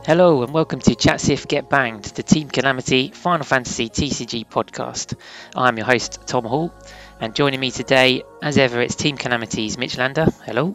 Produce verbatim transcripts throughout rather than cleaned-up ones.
Hello and welcome to Chat Sif Get Banged, the Team Calamity Final Fantasy T C G podcast. I'm your host Tom Hall, and joining me today, as ever, it's Team Calamity's Mitch Lander. Hello.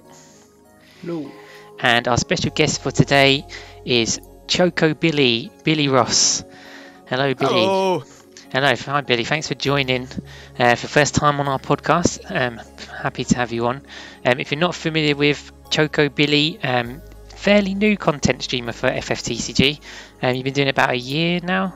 Hello. And our special guest for today is Choco Billy, Billy Ross. Hello, Billy. Hello. Hello, hi Billy. Thanks for joining uh, for first time on our podcast. Um, happy to have you on. Um, if you're not familiar with Choco Billy, um, fairly new content streamer for F F T C G. Um, you've been doing it about a year now.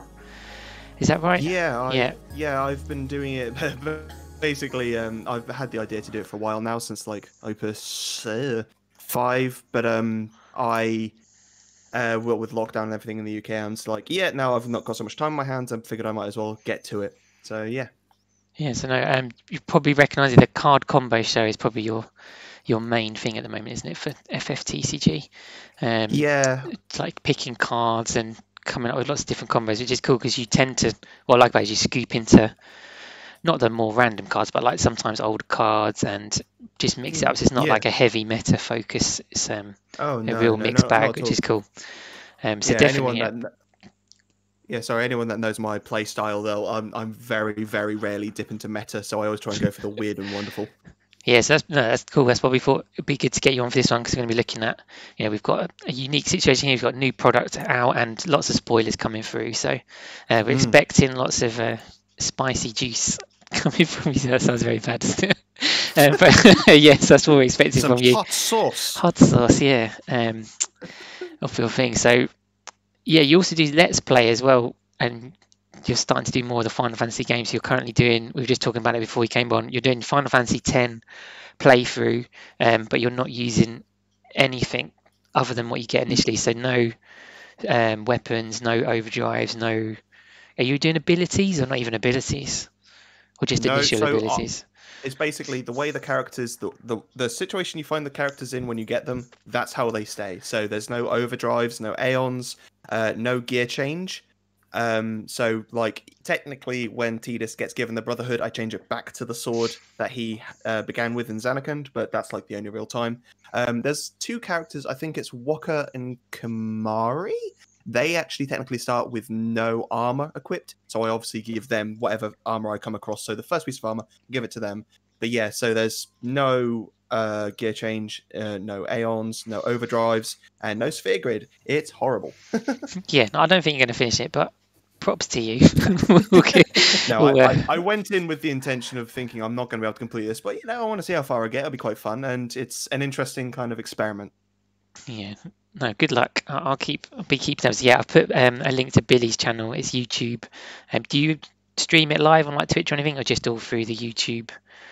Is that right? Yeah, I, yeah. Yeah, I've been doing it. Basically, um, I've had the idea to do it for a while now, since like Opus uh, five. But um, I, uh, well, with lockdown and everything in the U K, I'm just like, yeah, now I've not got so much time on my hands. I figured I might as well get to it. So yeah. Yeah. So no, um, you probably recognise the card combo show is probably your your main thing at the moment, isn't it, for F F T C G? Um, yeah. It's like picking cards and coming up with lots of different combos, which is cool because you tend to, well, likewise, you scoop into not the more random cards, but like sometimes old cards and just mix it up. So it's not yeah. like a heavy meta focus. It's um, oh, no, a real no, mixed no, bag, which is cool. Um, so yeah, definitely. Anyone that, Yeah, sorry, anyone that knows my play style, though, I'm I'm very, very rarely dip into meta, so I always try and go for the weird and wonderful. Yeah, so that's, no, that's cool. That's why we thought it'd be good to get you on for this one, because we're going to be looking at, you know, we've got a, a unique situation here. We've got new product out and lots of spoilers coming through. So uh, we're mm. expecting lots of uh, spicy juice coming from you. That sounds very bad, doesn't it? um, but yes, that's what we're expecting Some from you. Hot sauce. Hot sauce, yeah. Um, of your thing. So yeah, you also do Let's Play as well, and you're starting to do more of the Final Fantasy games. You're currently doing, we were just talking about it before we came on, you're doing Final Fantasy X playthrough, um, but you're not using anything other than what you get initially. So no um, weapons, no overdrives, no... Are you doing abilities or not even abilities? Or just no, initial so abilities? It's basically the way the characters, the, the the situation you find the characters in when you get them, that's how they stay. So there's no overdrives, no aeons, uh, no gear change. Um, so like technically, when Tidus gets given the Brotherhood, I change it back to the sword that he uh, began with in Zanarkand, but that's like the only real time. Um, there's two characters. I think it's Wakka and Kimahri. They actually technically start with no armor equipped, so I obviously give them whatever armor I come across. So the first piece of armor, give it to them. But yeah, so there's no uh, gear change, uh, no aeons, no overdrives, and no sphere grid. It's horrible. Yeah, no, I don't think you're going to finish it, but props to you. okay. No, I, I, I went in with the intention of thinking I'm not going to be able to complete this, but you know, I want to see how far I get. It'll be quite fun, and it's an interesting kind of experiment. Yeah. No, good luck. I'll keep. I'll be keeping those. Yeah, I've put um, a link to Billy's channel. It's YouTube. Um, do you stream it live on like Twitch or anything, or just all through the YouTube?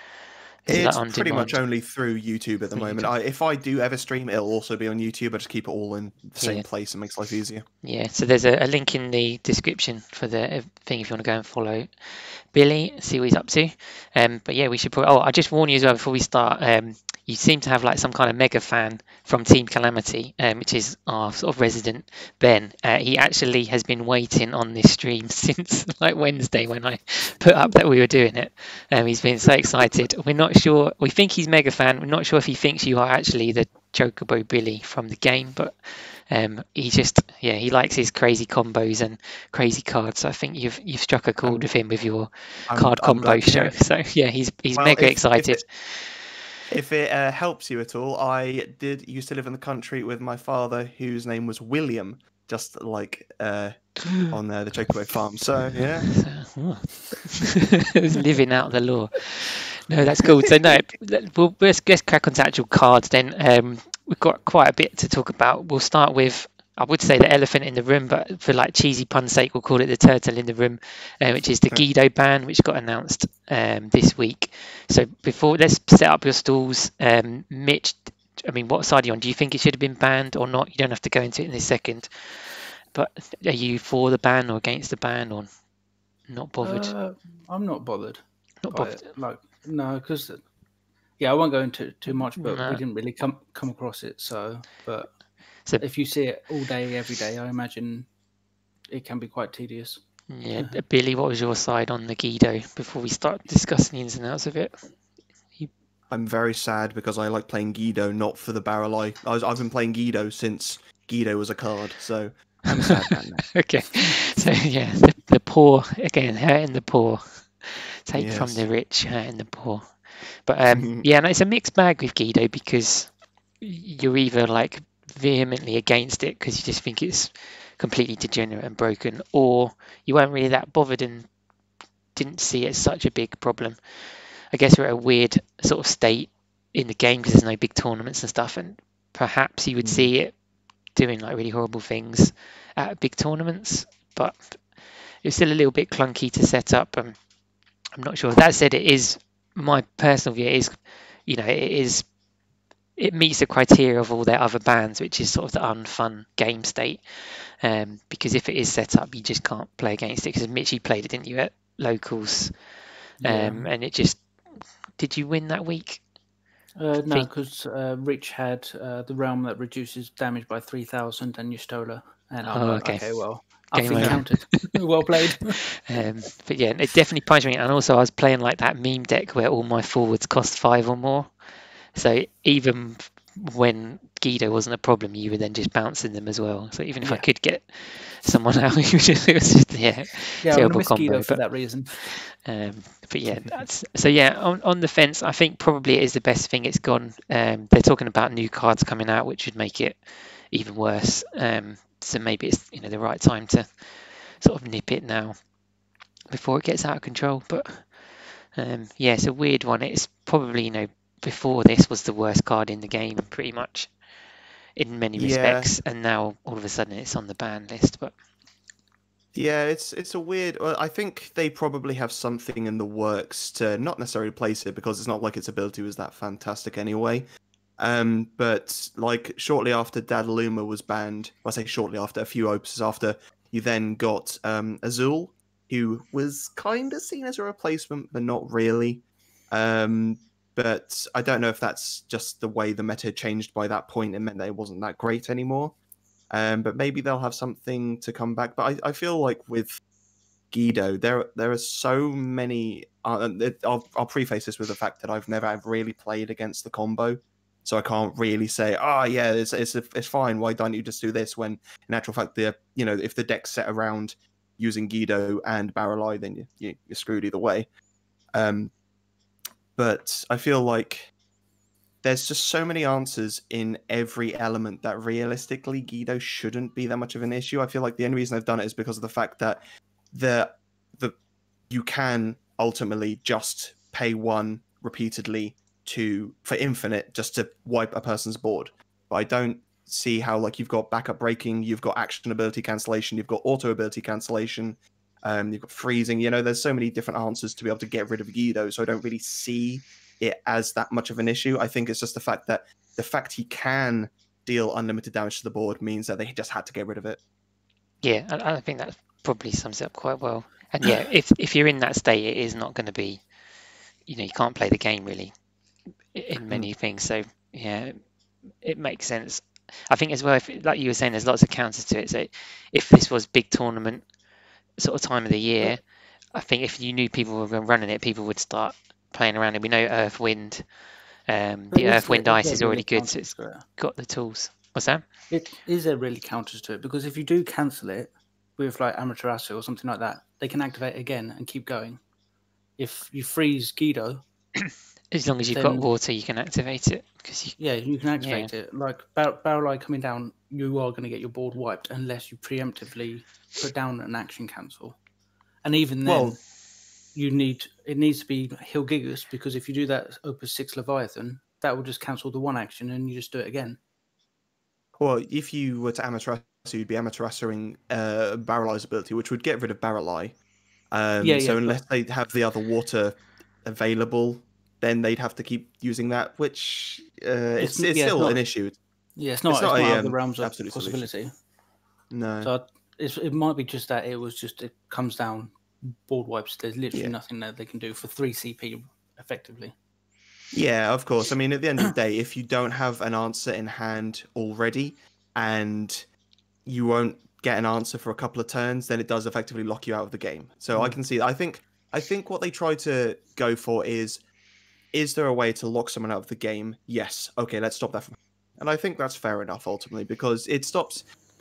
Is it's it like pretty demand? much only through YouTube at the through moment. I, if I do ever stream, it'll also be on YouTube. I just keep it all in the same yeah. place. It makes life easier. Yeah. So there's a, a link in the description for the thing if you want to go and follow Billy, see what he's up to. Um, but yeah, we should probably. Oh, I just warn you as well before we start. Um, you seem to have like some kind of mega fan from Team Calamity, um, which is our sort of resident Ben. Uh, he actually has been waiting on this stream since like Wednesday when I put up that we were doing it. Um, he's been so excited. We're not sure. We think he's mega fan. We're not sure if he thinks you are actually the Chocobo Billy from the game, but um, he just yeah he likes his crazy combos and crazy cards. So I think you've you've struck a chord I'm, with him with your I'm, card I'm combo show. So yeah, he's he's well, mega if, excited. If it, If it uh, helps you at all, I did used to live in the country with my father, whose name was William, just like uh, on uh, the Chocobo farm. So, yeah. Living out the law. No, that's cool. So, no, we'll let's, let's crack on to actual cards then. Um, we've got quite a bit to talk about. We'll start with, I would say the elephant in the room, but for like cheesy pun's sake, we'll call it the turtle in the room, uh, which is the Guido ban, which got announced um, this week. So before, let's set up your stalls. Um, Mitch, I mean, what side are you on? Do you think it should have been banned or not? You don't have to go into it in a second. But are you for the ban or against the ban or not bothered? Uh, I'm not bothered. Not bothered. It. Like no, because yeah, I won't go into too much, but no. we didn't really come come across it. So, but. So, if you see it all day, every day, I imagine it can be quite tedious. Yeah, Billy, what was your side on the Guido before we start discussing the ins and outs of it? You... I'm very sad because I like playing Guido, not for the Barrel Eye. I was, I've been playing Guido since Guido was a card, so I'm a sad man now. Okay, so yeah, the, the poor again, hurting the poor, take from Yes. the rich, hurting the poor. But um, yeah, no, it's a mixed bag with Guido because you're either like vehemently against it because you just think it's completely degenerate and broken, or you weren't really that bothered and didn't see it as such a big problem. I guess we're at a weird sort of state in the game because there's no big tournaments and stuff, and perhaps you would Mm. see it doing like really horrible things at big tournaments, but it's still a little bit clunky to set up. And I'm not sure. That said, it is my personal view. It is, you know, it is. It meets the criteria of all their other bans, which is sort of the unfun game state. Um, because if it is set up, you just can't play against it. Because Mitch, you played it, didn't you, at locals? Um, Yeah. and it just. Did you win that week? Uh, no, think- because uh, Rich had uh, the realm that reduces damage by three thousand and Yustola. And I'm Oh, like, okay. okay, well, I've Game been over. counted. Well played. Um, but yeah, it definitely punished me. And also, I was playing like that meme deck where all my forwards cost five or more. So even when Guido wasn't a problem, you were then just bouncing them as well. So even if I Yeah. could get someone out, it was just, it was just yeah, Yeah, I'm terrible going to miss combo. Guido for But that reason. um, but yeah, that's so yeah. On on the fence, I think probably it is the best thing it's gone. Um, they're talking about new cards coming out, which would make it even worse. Um, so maybe it's you know the right time to sort of nip it now before it gets out of control. But um, yeah, it's a weird one. It's probably you know before this was the worst card in the game, pretty much in many Yeah. respects, and now all of a sudden it's on the ban list. But Yeah, it's it's a weird. Well, I think they probably have something in the works to not necessarily place it because it's not like its ability was that fantastic anyway. Um, but like shortly after Dadaluma was banned, well, I say shortly after, a few opus after, you then got um Azul, who was kind of seen as a replacement, but not really. Um, but I don't know if that's just the way the meta changed by that point. It meant that it wasn't that great anymore. Um, but maybe they'll have something to come back. But I, I feel like with Guido, there there are so many. Uh, and it- I'll I'll preface this with the fact that I've never really played against the combo, so I can't really say, oh yeah, it's it's it's fine. Why don't you just do this? When in actual fact, the you know if the deck's set around using Guido and Barreleye, then you, you you're screwed either way. Um, but I feel like there's just so many answers in every element that realistically Guido shouldn't be that much of an issue. I feel like the only reason they've done it is because of the fact that the the you can ultimately just pay one repeatedly to for infinite just to wipe a person's board. But I don't see how like you've got backup breaking, you've got action ability cancellation, you've got auto ability cancellation, um, you've got freezing. You know, there's so many different answers to be able to get rid of Guido. So I don't really see it as that much of an issue. I think it's just the fact that the fact he can deal unlimited damage to the board means that they just had to get rid of it. yeah, I, I think that probably sums it up quite well. And yeah, if if you're in that state, it is not going to be, you know, you can't play the game really in many things. So yeah, it makes sense. I think as well, if like you were saying, there's lots of counters to it. So if this was big tournament sort of time of the year, I think if you knew people were running it, people would start playing around it. We know Earth Wind, um, the But is Earth Wind there- Ice there is already really good, so it's counters to it? got the tools. What's that? It is there really counters to it? Because if you do cancel it with like Amaterasu or something like that, they can activate again and keep going. If you freeze Guido, As long as you've got Then- water, you can activate it because you, yeah, you can activate it. Like Bar- Barrel Eye coming down, you are going to get your board wiped unless you preemptively put down an action cancel. And even then, Well- you need it needs to be Hill Gigas because if you do that Opus Six Leviathan, that will just cancel the one action and you just do it again. Well, if you were to Amaterasu, you'd be Amaterasuing uh, Barrel Eye's ability, which would get rid of Barrel Eye. Um, Yeah, so yeah, unless they have the other water available, then they'd have to keep using that, which uh, it's, It's- it's yeah, it's still not- an issue. Yeah, it's not, It's it's not not, a, out of the um, realms of absolute solution. possibility. No. So it's, it might be just that it was just it comes down board wipes. There's literally Yeah. nothing that they can do for three C P effectively. Yeah, of course. I mean, at the end of the day, if you don't have an answer in hand already and you won't get an answer for a couple of turns, then it does effectively lock you out of the game. So I Mm. can see. I think. I think what they try to go for is: is there a way to lock someone out of the game? Yes. Okay, let's stop that. From... And I think that's fair enough ultimately because it stops.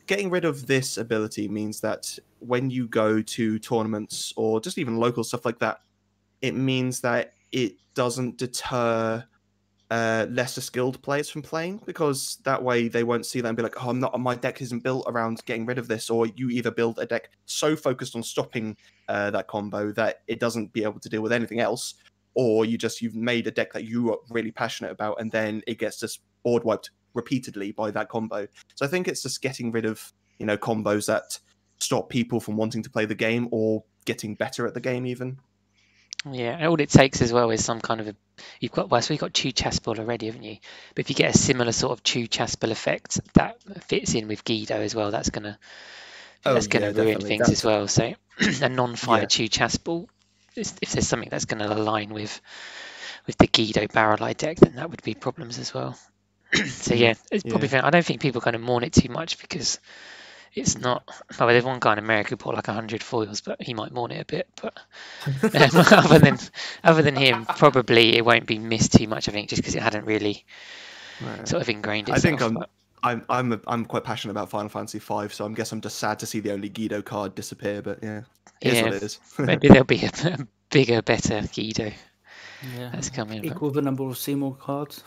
getting rid of this ability means that when you go to tournaments or just even local stuff like that, it means that it doesn't deter uh, lesser skilled players from playing, because that way they won't see that and be like, oh, I'm not, my deck isn't built around getting rid of this, or you either build a deck so focused on stopping uh, that combo that it doesn't be able to deal with anything else, or you just you've made a deck that you are really passionate about and then it gets just board wiped repeatedly by that combo. So I think it's just getting rid of, you know, combos that stop people from wanting to play the game or getting better at the game even. Yeah, and all it takes as well is some kind of a, you've got, well, so you've got Chew Chaspel already, haven't you? But if you get a similar sort of Chew Chaspel effect that fits in with Guido as well, that's gonna Oh, that's gonna yeah, ruin definitely. things That's- as well. So a non-fire Yeah. Chew Chaspel, if if there's something that's gonna align with with the Guido Barrel Eye deck, then that would be problems as well. So Mm, yeah, it's probably yeah. fair. I don't think people are going to mourn it too much because it's not. Well, there's one guy in America who bought like a hundred foils, but he might mourn it a bit. But um, other than other than him, probably it won't be missed too much. I think just because it hadn't really Right. sort of ingrained I itself. think I'm but- I'm I'm a, I'm quite passionate about Final Fantasy five, so I guess I'm just sad to see the only Guido card disappear. But yeah, it is Yeah, what it is. maybe there'll be a, a bigger, better Guido Yeah. that's coming. but- Equal the number of Seymour cards.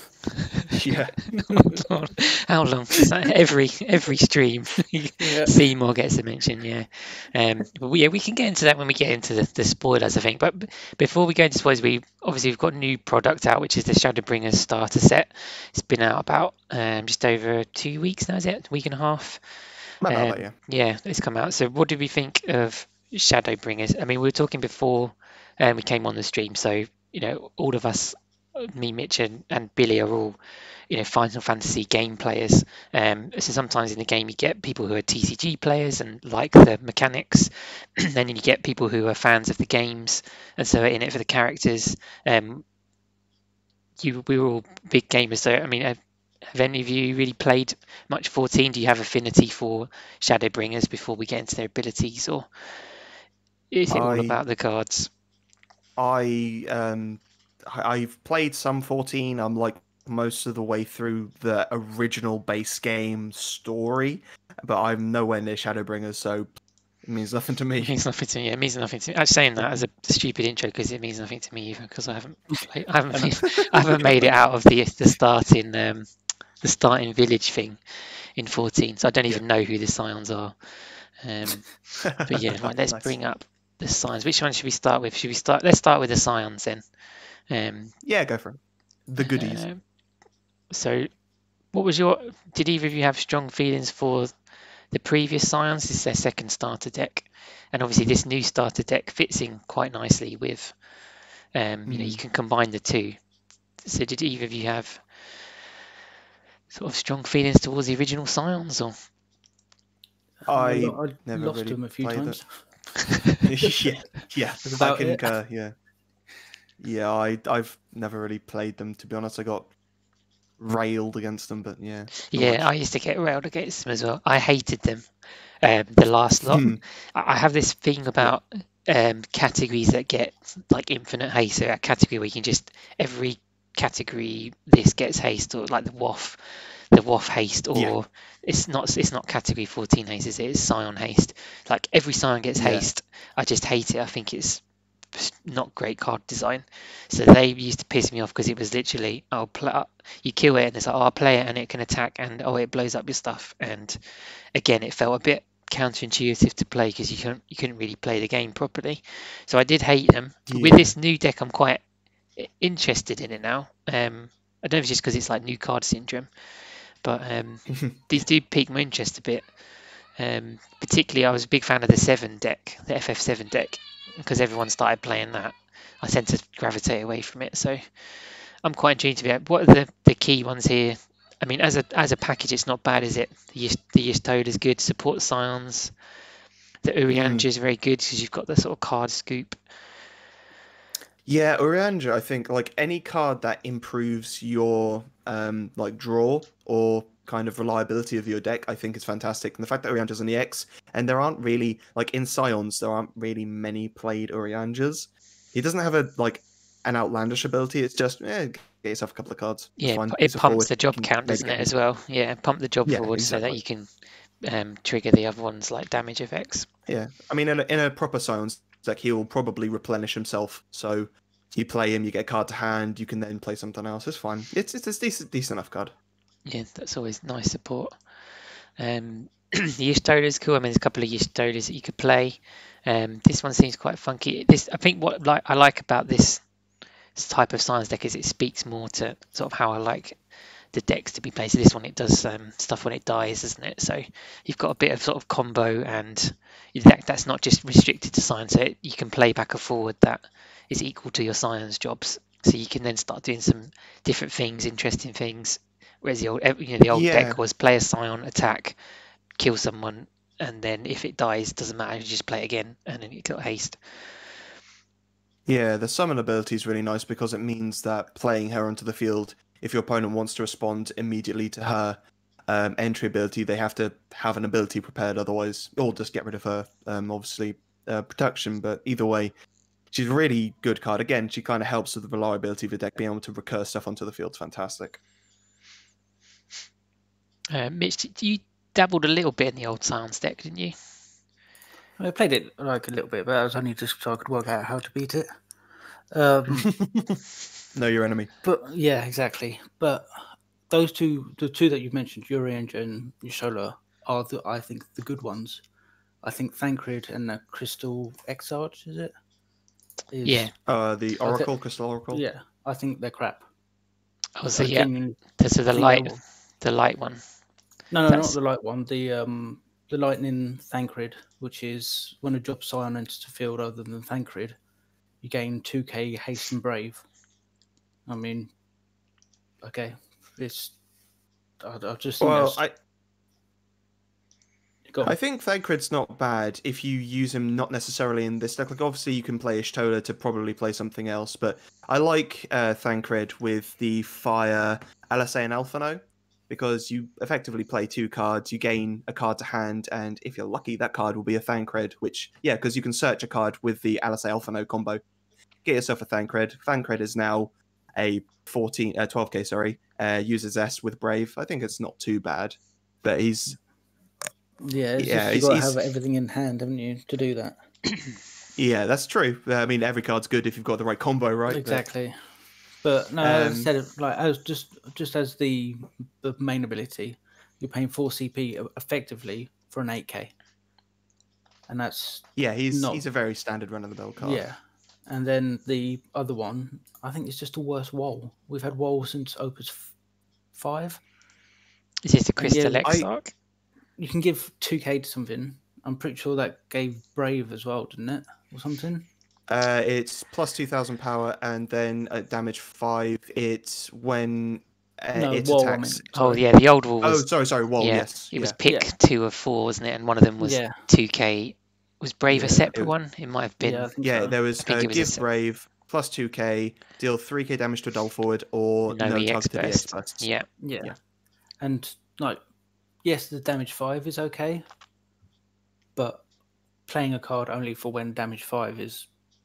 Yeah. Lord, how long? Is that? Every every stream, Yeah. Seymour gets a mention. Yeah, um, but we, yeah, we can get into that when we get into the, the spoilers, I think. But b- before we go into spoilers, we obviously we've got a new product out, which is the Shadowbringers starter set. It's been out about um, just over two weeks now. Is it a week and a half? About Um, that, yeah. Yeah, it's come out. So, what did we think of Shadowbringers? I mean, we were talking before um, we came on the stream. So, you know, all of us, uh, me, Mitch, and, and Billy are all, you know, Final Fantasy game players. Um, so sometimes in the game you get people who are T C G players and like the mechanics, then you get people who are fans of the games and so are in it for the characters. Um, you, we were all big gamers. So, I mean, have, have any of you really played much fourteen? Do you have affinity for Shadowbringers before we get into their abilities, or is it all I about the cards? I um I- I've played some fourteen. I'm like most of the way through the original base game story, but I'm nowhere near Shadowbringers, so it means nothing to It me. means nothing to me. It means nothing to me. I'm saying that as a stupid intro because it means nothing to me either because I haven't, played, I haven't, made, I haven't made it out of the the starting um, the starting village thing in fourteen, so I don't even know who the Scions are. Um, but yeah, right. Let's Nice. bring up the Scions. Which one should we start with? Should we start? Let's start with the Scions then. Um, Yeah, go for it. The goodies. um, so, what was your? Did either of you have strong feelings for the previous Scions? This is their second starter deck, and obviously this new starter deck fits in quite nicely with. Um, you know, you Mm. can combine the two. So, did either of you have sort of strong feelings towards the original Scions, or? I lo- I never lost really him a few played times. yeah, yeah. That's I about can, it. uh, yeah, yeah. I I've never really played them, to be honest. I got railed against them, but yeah. not Yeah, much. I used to get railed against them as well. I hated them. Um, the last lot. Hmm. I I have this thing about um, categories that get like infinite haste. So a category where you can just every category this gets haste, or like the W O F, the W O F haste, or Yeah. it's not it's not category fourteen haste, is it? It's Scion haste. Like every Scion gets Yeah. haste. I just hate it. I think it's not great card design. So they used to piss me off because it was literally, oh, pl- you kill it and it's like, oh, I'll play it and it can attack and oh, it blows up your stuff. And again, it felt a bit counterintuitive to play because you couldn't you couldn't really play the game properly. So I did hate them. But with Yeah. this new deck, I'm quite i- interested in it now. Um, I don't know if it's just because it's like new card syndrome, but um, these do pique my interest a bit. Um, particularly, I was a big fan of the seven deck, the F F seven deck, because everyone started playing that. I tend to gravitate away from it, so I'm quite intrigued to be. What are the, the key ones here? I mean, as a as a package, it's not bad, is it? The Yis- the Yistode is good. Support Scions. The Urianger is very good because you've got the sort of card scoop. Yeah, Urianger, I think like any card that improves your um like draw or kind of reliability of your deck, I think is fantastic. And the fact that Urianger's on the X, and there aren't really like in Scions, there aren't really many played Uriangers. He doesn't have a like an outlandish ability. It's just eh, get yourself a couple of cards. It's Yeah, fine. pu- He's it a pumps forward. the job You can count, maybe doesn't get it, him. as well? Yeah, pump the job Yeah, forward so that exactly. you can um, trigger the other ones like damage effects. Yeah, I mean, in a, in a proper Scions deck, he will probably replenish himself. So you play him, you get a card to hand, you can then play something else. It's fine. It's it's a decent decent enough card. Yeah, that's always nice support. Um, the Y'shtola is cool. I mean, there's a couple of Y'shtolas that you could play. Um, this one seems quite funky. This, I think, what like I like about this type of Science deck is it speaks more to sort of how I like the decks to be played. So this one, it does um, stuff when it dies, doesn't it? So you've got a bit of sort of combo, and that, that's not just restricted to Science. So it, you can play back or forward that is equal to your Science jobs. So you can then start doing some different things, interesting things. Whereas the old, you know, the old Yeah. deck was play a Scion, attack, kill someone, and then if it dies, doesn't matter, you just play it again, and then you got haste. Yeah, the summon ability is really nice because it means that playing her onto the field, if your opponent wants to respond immediately to her um, entry ability, they have to have an ability prepared, otherwise, or just get rid of her, um, obviously, uh, protection. But either way, she's a really good card. Again, she kind of helps with the reliability of the deck, being able to recur stuff onto the field is fantastic. Uh, Mitch, you dabbled a little bit in the old Science deck, didn't you? I played it like a little bit, but I was only just so I could work out how to beat it. Um, Know your enemy. but yeah, exactly. But those two, the two that you mentioned, Urianger and Y'shtola, are the I think the good ones. I think Thancred and the Crystal Exarch, is it? Is, Yeah. Uh, the I thi- Oracle, Crystal Oracle. Yeah, I think they're crap. Oh, so I yeah, genuinely so the think light, they're- the light one. No, no, That's- not the light one. The um, the lightning Thancred, which is when a job Scion enters the field other than Thancred, you gain two K haste and brave. I mean, okay, it's. I, I just think Well, that's. I, Go on. I think Thancred's not bad if you use him not necessarily in this deck. Like, obviously, you can play Y'shtola to probably play something else, but I like uh, Thancred with the Fire, L S A, and Alphino, because you effectively play two cards, you gain a card to hand, and if you're lucky, that card will be a Thancred, which, yeah, because you can search a card with the L S A Alphino combo. Get yourself a Thancred. Thancred is now a fourteen, uh, twelve K, sorry, uh, uses S with Brave. I think it's not too bad, but he's Yeah, it's yeah, just, you've he's- got to he's- have everything in hand, haven't you, to do that? Yeah, that's true. I mean, every card's good if you've got the right combo, right? But- Exactly. But no, as I Um, said, it, like as just just as the the main ability, you're paying four C P effectively for an eight K, and that's yeah, he's not- he's a very standard run of the mill card. yeah. And then the other one, I think it's just a worse wall. We've had wall since Opus f- five. Is this the Crystal Yeah, I- Exarch? You can give two K to something. I'm pretty sure that gave Brave as well, didn't it, or something? Uh, it's plus two thousand power, and then at damage five, it's when uh, No, it wall, I attacks. mean. Oh yeah, the old wall Oh, was. sorry, sorry, wall. yeah, Yes, it was yeah. pick Yeah. two of four, wasn't it? And one of them was Yeah. two K. Was Brave a Yeah, separate it- one? It might have been. Yeah, I think Yeah, so. there was I think uh, it was a give set- brave plus two K, deal three K damage to a dull forward, or No no, E X target to the burst. experts. Yeah, Yeah. Yeah. And like, yes, the damage five is okay, but playing a card only for when damage five is,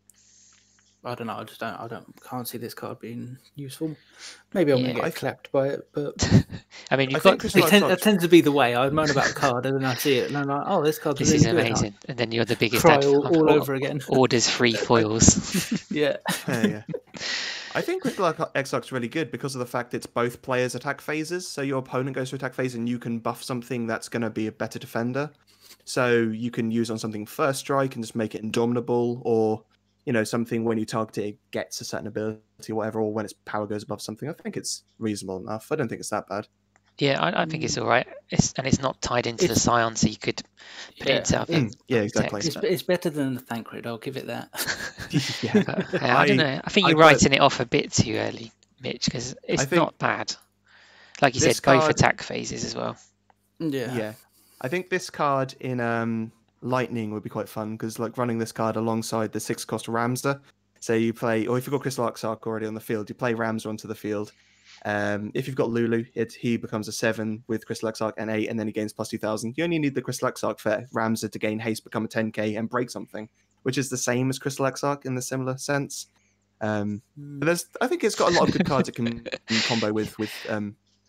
I don't know. I just don't. I don't. Can't see this card being useful. Maybe I'm Yeah. gonna I get th- clapped by it, but I mean, I you've think got Crystal it, tend, it Exarch- tends to be the way. I moan about a card and then I see it and I'm like, oh, this card's this really is good. I amazing, and then you're the biggest Cry advocate all, of all or- over again. orders free foils. Yeah. Yeah, yeah. I think Crystal Exarch's really good because of the fact it's both players' attack phases. So your opponent goes to attack phase, and you can buff something that's going to be a better defender. So you can use on something first strike and just make it indomitable, or you know something when you target it, it gets a certain ability, or whatever, or when its power goes above something. I think it's reasonable enough. I don't think it's that bad. Yeah, I, I think it's all right. It's and it's not tied into the It's- Scion, so you could put it Yeah. into. I think, Mm, yeah, exactly. It's, it's better than the Thancred. I'll give it that. yeah. but, uh, I, I- don't know. I think I you're put- writing it off a bit too early, Mitch, because it's think not bad. Like you this said, both card- attack phases as well. yeah. Yeah, I think this card in um, Lightning would be quite fun because like running this card alongside the six cost Ramsda. So you play, or if you've got Crystal Exarch already on the field, you play Ramsda onto the field. Um, if you've got Lulu, it he becomes a seven with Crystal Exarch and eight, and then he gains plus two thousand. You only need the Crystal Exarch for Ramsda to gain haste, become a ten K, and break something, which is the same as Crystal Exarch in the similar sense. Um, but there's, I think it's got a lot of good cards it can combo with with um,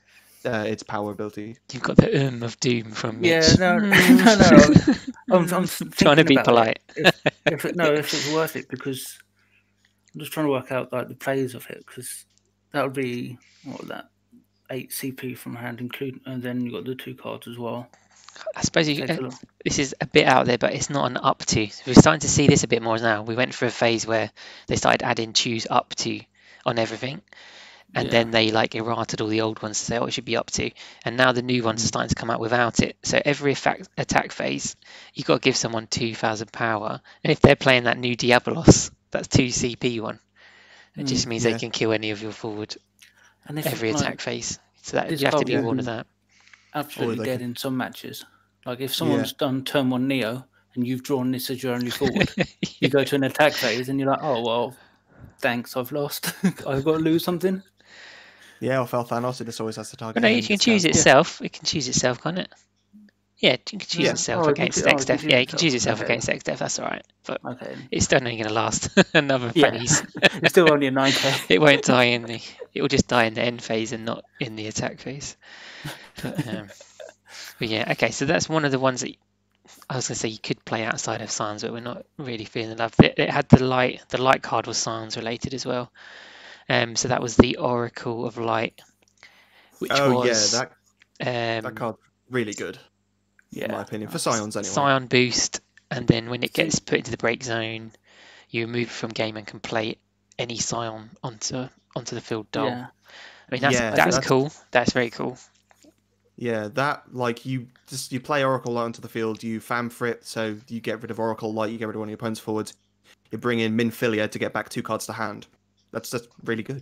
uh, its power ability. You've got the um of doom from Mitch. Yeah, no, no, no. I'm, I'm trying to thinking be about polite. It. If, if it, no, if it's worth it, because I'm just trying to work out like the plays of it, because that would be what was that eight C P from hand, including, and then you got the two cards as well. I suppose you, Takes a uh, lot. this is a bit out there, but it's not an up to. We're starting to see this a bit more now. We went through a phase where they started adding choose up to on everything, and Yeah. then they like errated all the old ones to say, oh, it should be up to. And now the new ones are starting to come out without it. So every effect, attack phase, you've got to give someone two thousand power. And if they're playing that new Diabolos, that's two C P one. It just means yeah. they can kill any of your forward And if every like, attack phase. So that this you have to card do will all be of that. absolutely Or they dead can- in some matches. Like if someone's done turn one Neo and you've drawn this as your only forward, you go to an attack phase and you're like, oh well, thanks, I've lost. I've got to lose something. Yeah, or Thanos, it just always has to target. But no, him, you can gets choose down. itself. It can choose itself, can't it? Yeah, you can choose Yeah. itself Oh, it can against choo- oh, it X can Def. choose Yeah, you can itself. choose itself Okay. against X Def. That's all right. But Okay. it's still only going to last another Yeah. phase. It's still only a nine K. It won't die in the. It will just die in the end phase and not in the attack phase. But, um, but yeah, okay. So that's one of the ones that I was going to say you could play outside of Science, but we're not really feeling the love. It, it had the light. The light card was Science related as well. Um, so that was the Oracle of Light, which Oh was yeah, that um, that card's really good, in my Yeah. opinion, for Scions anyway. Scion boost, and then when it See- gets put into the break zone, you remove it from game and can play any Scion onto onto the field doll. Yeah. I mean that's Yeah, that's, that's- cool. That's very cool. Yeah, that like you just you play Oracle Light onto the field, you fan for it, so you get rid of Oracle Light, you get rid of one of your opponent's forwards. You bring in Minfilia to get back two cards to hand. That's just really good.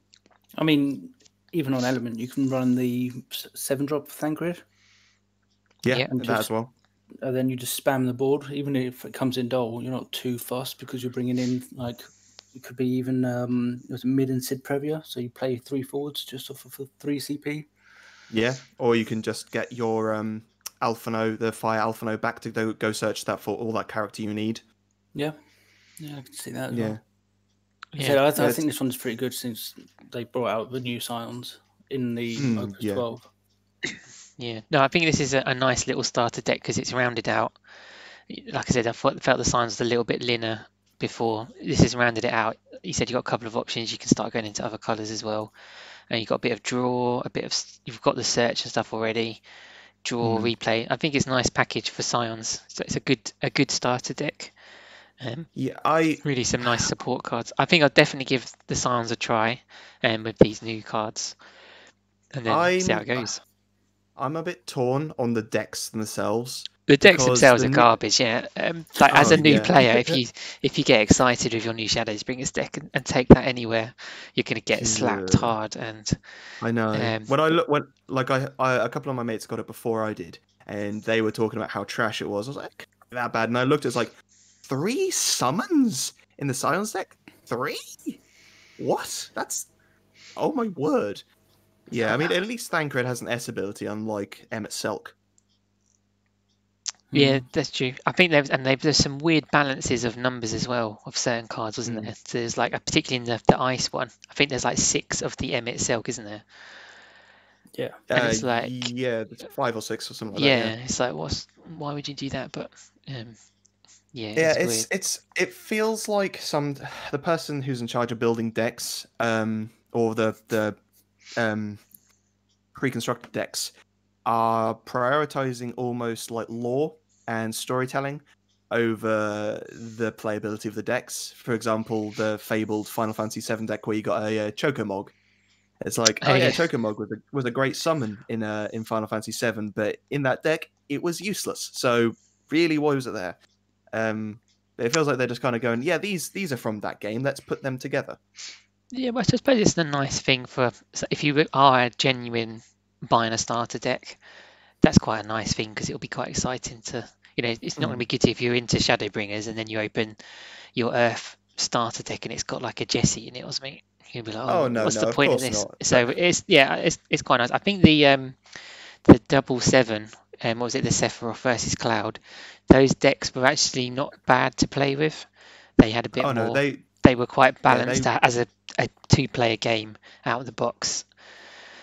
I mean, even on Element, you can run the s- seven drop Thancred, Yeah, Yeah. that Just- as well. and then you just spam the board. Even if it comes in Dole, you're not too fussed because you're bringing in like it could be even um, it was mid and Sid Previa, so you play three forwards just off of a three C P. Yeah, or you can just get your um Alphano, the Fire Alphano, back to go, go search that for all that character you need. Yeah, yeah, I can see that. As Yeah. well. Yeah. So I, th- I Yeah, think this one's pretty good since they brought out the new Scions in the Mm, Opus yeah. twelve. Yeah, no, I think this is a, a nice little starter deck because it's rounded out. Like I said, I thought, felt the Science was a little bit thinner before. This has rounded it out. You said you got a couple of options. You can start going into other colours as well, and you got a bit of draw, a bit of s- you've got the search and stuff already. Draw, Mm. replay. I think it's a nice package for Scions. So it's a good a good starter deck. Um, Yeah, I really some nice support cards. I think I'll definitely give the Scions a try, um, with these new cards, and then see how it I'm- goes. I'm a bit torn on the decks themselves. The decks Because themselves the are new- garbage, yeah. Um, like as Oh, a new yeah. player, if you if you get excited with your new Shadows Bringers deck and, and take that anywhere, you're gonna get slapped Yeah. hard. And I know. Um, when I look, when like I, I, a couple of my mates got it before I did, and they were talking about how trash it was. I was like, that bad. And I looked, it's like three summons in the Scions deck. Three? What? That's oh my word. Yeah, I mean, at least Thancred has an S ability, unlike Emmet Selk. yeah, that's true. I think there's and there's some weird balances of numbers as well of certain cards, wasn't Mm. there? So there's like a, particularly in the, the ice one. I think there's like six of the Emmet Selk, isn't there? Yeah, And Uh, it's like- yeah, it's five or six or something like yeah, that. Yeah, it's like what's why would you do that? But um, yeah, yeah, it's, it's weird. it's it feels like some the person who's in charge of building decks, um, or the the um pre-constructed decks are prioritizing almost like lore and storytelling over the playability of the decks. For example, the fabled Final Fantasy seven deck where you got a, uh Chocomog. It's like, oh Oh, yeah, yeah. Chocomog was a, was a great summon in uh, in Final Fantasy seven, but in that deck it was useless. So really, why was it there? Um, it feels like they're just kind of going, yeah, these these are from that game. Let's put them together. Yeah, but I suppose it's the nice thing for so if you are a genuine buying a starter deck, that's quite a nice thing because it'll be quite exciting to, you know, it's not going to be good if you're into Shadowbringers and then you open your Earth starter deck and it's got like a Jessie in it or something. You'll be like, oh, Oh, no, what's no, the of point of course this? not. So it's yeah, it's it's quite nice. I think the um the double seven, um, what was it, the Sephiroth versus Cloud, those decks were actually not bad to play with. They had a bit oh more. no, they They were quite Yeah, they- balanced a- as a, a two-player game out of the box.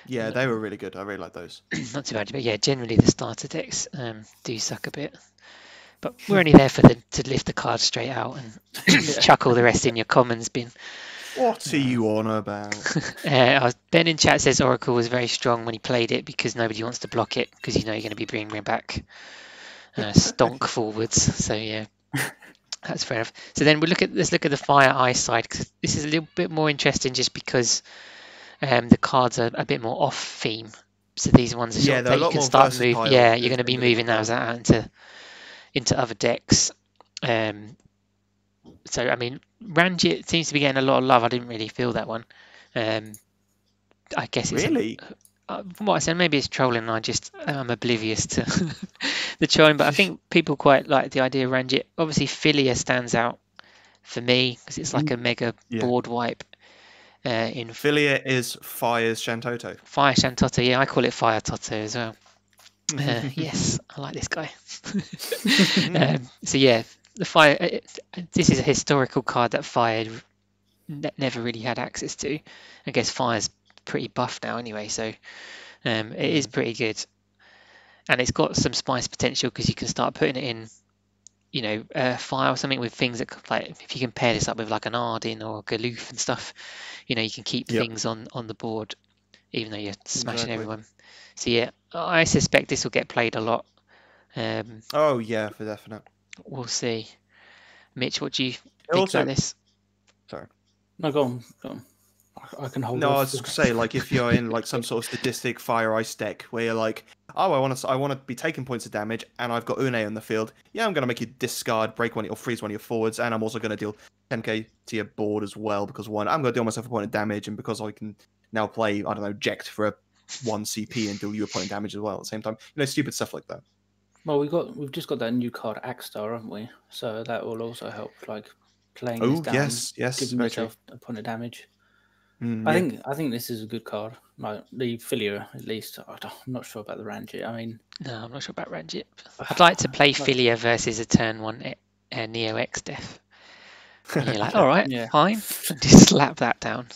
Yeah, they were really good. I really like those. Not too bad, but yeah, generally the starter decks um, do suck a bit. But we're only there for the to lift the cards straight out and chuck all the rest in your commons bin. What are you on about? uh, Ben in chat says Oracle was very strong when he played it because nobody wants to block it because you know you're going to be bringing back uh, stonk forwards. So yeah, that's fair enough. So then we look at let's look at the Fire Ice side, because this is a little bit more interesting just because um, the cards are a bit more off theme. So these ones are sort Yeah, of they're a that you lot can more start moving. versatile Yeah, as you're going to be individual moving those cards. out into into other decks. Um, so I mean, Ranjit seems to be getting a lot of love. I didn't really feel that one. Um, I guess it's a, Really? uh, from what I said, maybe it's trolling. I just I'm oblivious to the trolling, but I think people quite like the idea of Ranjit. Obviously, Philia stands out for me because it's like a mega Yeah. board wipe. Uh, in Philia is Fire's Shantoto. Fire Shantoto, yeah, I call it Fire Toto as well. Uh, yes, I like this guy. um, so yeah, the Fire. Uh, this is a historical card that Fire ne- never really had access to. I guess Fire's pretty buff now anyway, so um, it is pretty good. And it's got some spice potential because you can start putting it in, you know, uh, Fire or something with things that could, like if you can pair this up with like an Arden or a Galoof and stuff, you know, you can keep Yep. things on on the board even though you're smashing Exactly. everyone. So yeah, I suspect this will get played a lot. Um, Oh yeah, for definite. we'll see. Mitch, what do you It think also, about this? sorry. No, go on. Go on. I- I can hold No, I off. was just gonna say, like, if you're in like some sort of sadistic Fire Ice deck where you're like, oh, I want to, I want to be taking points of damage, and I've got Une on the field. Yeah, I'm gonna make you discard, break one, or freeze one of your forwards, and I'm also gonna deal ten K to your board as well because one, I'm gonna deal myself a point of damage, and because I can now play, I don't know, Jekt for a one C P and deal you a point of damage as well at the same time. You know, stupid stuff like that. Well, we got we've just got that new card Axstar, haven't we? So that will also help, like playing Oh this down, yes, yes, giving very true. yourself a point of damage. Mm, I yeah. think I think this is a good card. Like the Philia, at least. I don't, I'm not sure about the Ranjit. I mean, No, I'm not sure about Ranjit. I'd like to play like- Philia versus a turn one uh, Neo X Death. And you're like, all right, Yeah. fine, just slap that down.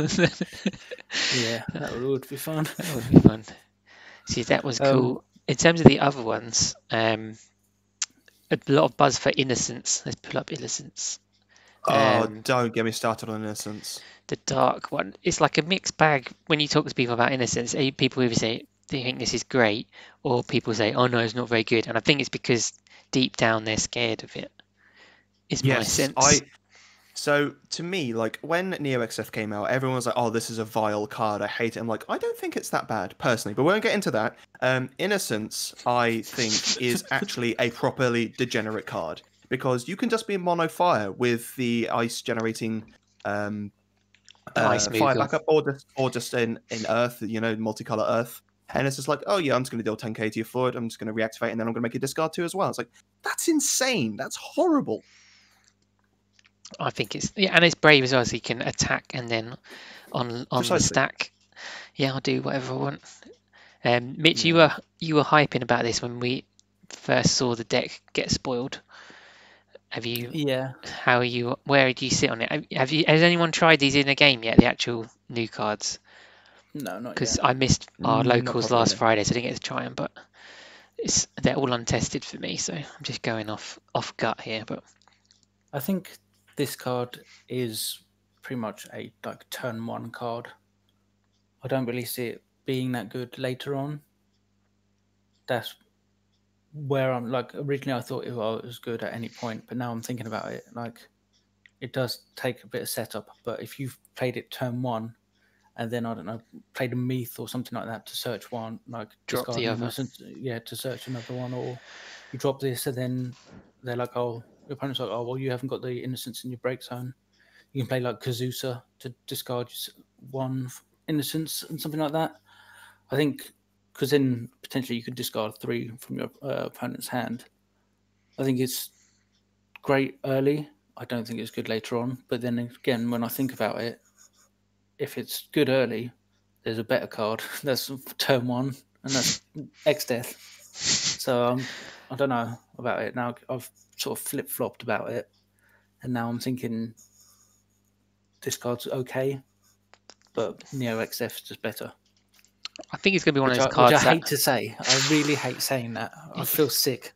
yeah, that would be fun. That would be fun. See, that was Um, cool. In terms of the other ones, um, a lot of buzz for Innocence. Let's pull up Innocence. Oh, Um, don't get me started on Innocence. The dark one. It's like a mixed bag. When you talk to people about Innocence, eh, people either say they think this is great, or people say, "Oh no, it's not very good." And I think it's because deep down they're scared of it. Is my Yes, sense. I. So to me, like when Neo X F came out, everyone was like, "Oh, this is a vile card. I hate it." I'm like, I don't think it's that bad personally, but we won't get into that. Um, Innocence, I think, is actually a properly degenerate card because you can just be mono fire with the ice generating um, The uh, ice fire Moogle. backup, or just or just in in Earth, you know, multicolor Earth. And it's just like, oh yeah, I'm just going to deal ten K to your forward. I'm just going to reactivate, and then I'm going to make you discard two as well. It's like that's insane. That's horrible. I think it's yeah, and it's brave as well, so you can attack and then on on Precisely. the stack. Yeah, I'll do whatever I want. Um, Mitch, you Yeah. were you were hyping about this when we first saw the deck get spoiled. Have you? yeah, How are you? Where do you sit on it? Have- Have you? Has anyone tried these in a game yet? The actual new cards? no, not Because yet. I missed our Mm, not locals properly, last no. Friday, so I didn't get to try them. But it's they're all untested for me, so I'm just going off off gut here. But I think this card is pretty much a like turn one card. I don't really see it being that good later on. That's where I'm like originally I thought it was good at any point, but now I'm thinking about it, like it does take a bit of setup. But if you've played it turn one and then I don't know, played a Meath or something like that to search one, like Drop the discard an other. innocent, yeah, to search another one, or you drop this and then they're like, oh, your opponent's like, oh, well, you haven't got the innocence in your break zone. You can play like Kazusa to discard s- one f- innocence and something like that. I think because then potentially you could discard three from your uh, opponent's hand. I think it's great early. I don't think it's good later on. But then again, when I think about it, if it's good early, there's a better card. That's turn one, and that's X Death. So um, I don't know about it now. I've sort of flip flopped about it, and now I'm thinking this card's okay, but Neo X F is just better. I think it's going to be one Which of I, those which I cards hate to say. I really hate saying that. I feel sick.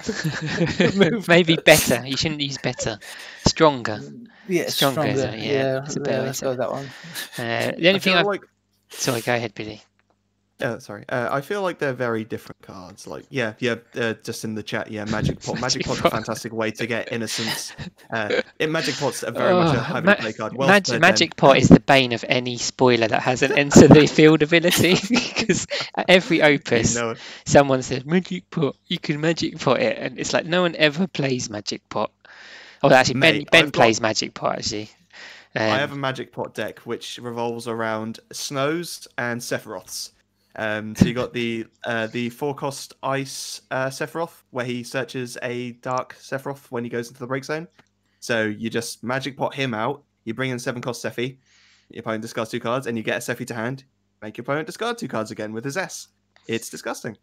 that maybe better. You shouldn't use better. Stronger. Yeah, Stronger, stronger. isn't it? Yeah, Yeah, it's a yeah, better way let's to- go with that one. Uh, the only I thing feel I like sorry, go ahead, Billy. Uh, sorry, uh, I feel like they're very different cards. Like, yeah, yeah, uh, just in the chat, yeah, Magic Pot. Magic Magic Pot's a Pot. fantastic way to get Innocence. Uh, in Magic Pot's a very much a Oh, heavy ma- play card. Well Mag- said, Magic then. Pot is the bane of any spoiler that has an enter the field ability because at every You opus, know it. someone says Magic Pot, you can Magic Pot it, and it's like no one ever plays Magic Pot. Oh, actually, Mate, Ben Ben I've got- plays Magic Pot actually. Um, I have a Magic Pot deck which revolves around Snows and Sephiroths. Um, so you got the uh, the four cost Ice uh, Sephiroth, where he searches a Dark Sephiroth when he goes into the break zone. So you just Magic Pot him out. You bring in seven cost Sephi. Your opponent discards two cards, and you get a Sephi to hand. Make your opponent discard two cards again with his S. It's disgusting.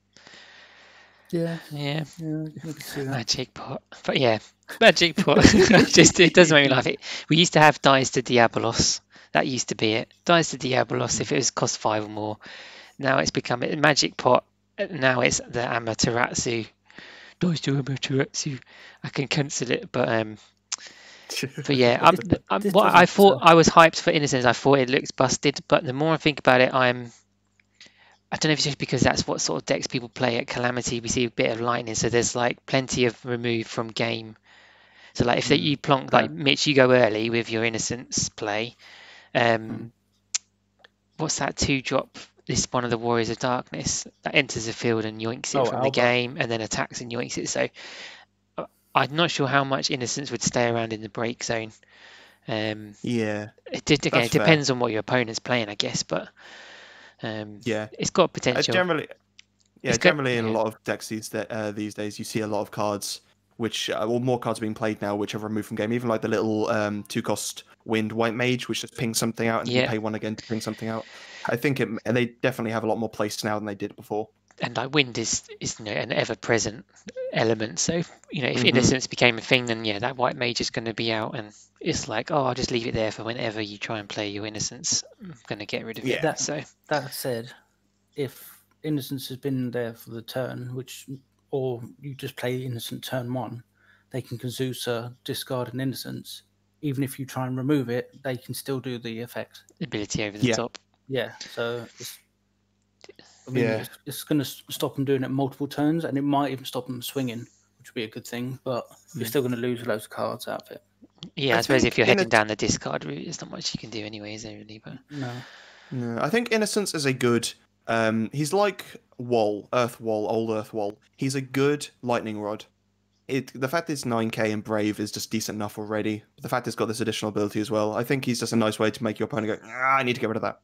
Yeah, yeah, yeah, I can see that. Magic Pot, but yeah, Magic Pot. Just it doesn't make me laugh. It. We used to have Dies to Diabolos. That used to be it. Dies to Diabolos if it was cost five or more. Now it's become a Magic Pot. Now it's the Amaterasu. Dies to Amaterasu. I can cancel it, but um, but yeah, I'm, This- I'm, this what I doesn't thought sell. I was hyped for Innocence. I thought it looks busted, but the more I think about it, I'm. I don't know if it's just because that's what sort of decks people play at Calamity. We see a bit of lightning, so there's like plenty of remove from game. So like if that Mm, you plonk okay. like Mitch, you go early with your Innocence play. Um, Mm. what's that two drop? This one of the Warriors of Darkness that enters the field and yoinks it Oh, from the Alba. game, and then attacks and yoinks it. So uh, I'm not sure how much Innocence would stay around in the break zone. Um, Yeah, it did again. That's It fair. depends on what your opponent's playing, I guess, but um, yeah. it's got Uh, potential. generally, yeah, It's good- generally in a yeah. lot of decks these da- uh, these days, you see a lot of cards which, uh, well, more cards are being played now which are removed from game. Even like the little um, two cost Wind White Mage, which just pings something out, and Yeah. you pay one again to ping something out. I think it, and they definitely have a lot more place now than they did before. And like wind is is you know, an ever present element. So you know if Mhm. Innocence became a thing, then yeah, that white mage is going to be out, and it's like oh, I'll just leave it there for whenever you try and play your Innocence. I'm going to get rid of Yeah. it. That- So That said, if Innocence has been there for the turn, which or you just play Innocent turn one, they can Kazusa discard an Innocence. Even if you try and remove it, they can still do the effect. ability over the Yeah. top. Yeah, so it's, I mean, Yeah. it's, it's going to stop them doing it multiple turns, and it might even stop them swinging, which would be a good thing. But you're Mm. still going to lose loads of cards out of it. Yeah, I, I suppose think if you're heading Innoc- down the discard route, there's not much you can do anyway, is there really? But No, No, I think Innocence is a good. Um, he's like Wall, Earth Wall, old Earth Wall. He's a good lightning rod. It the fact it's nine K and Brave is just decent enough already. But the fact it's got this additional ability as well, I think he's just a nice way to make your opponent go, ah, I need to get rid of that.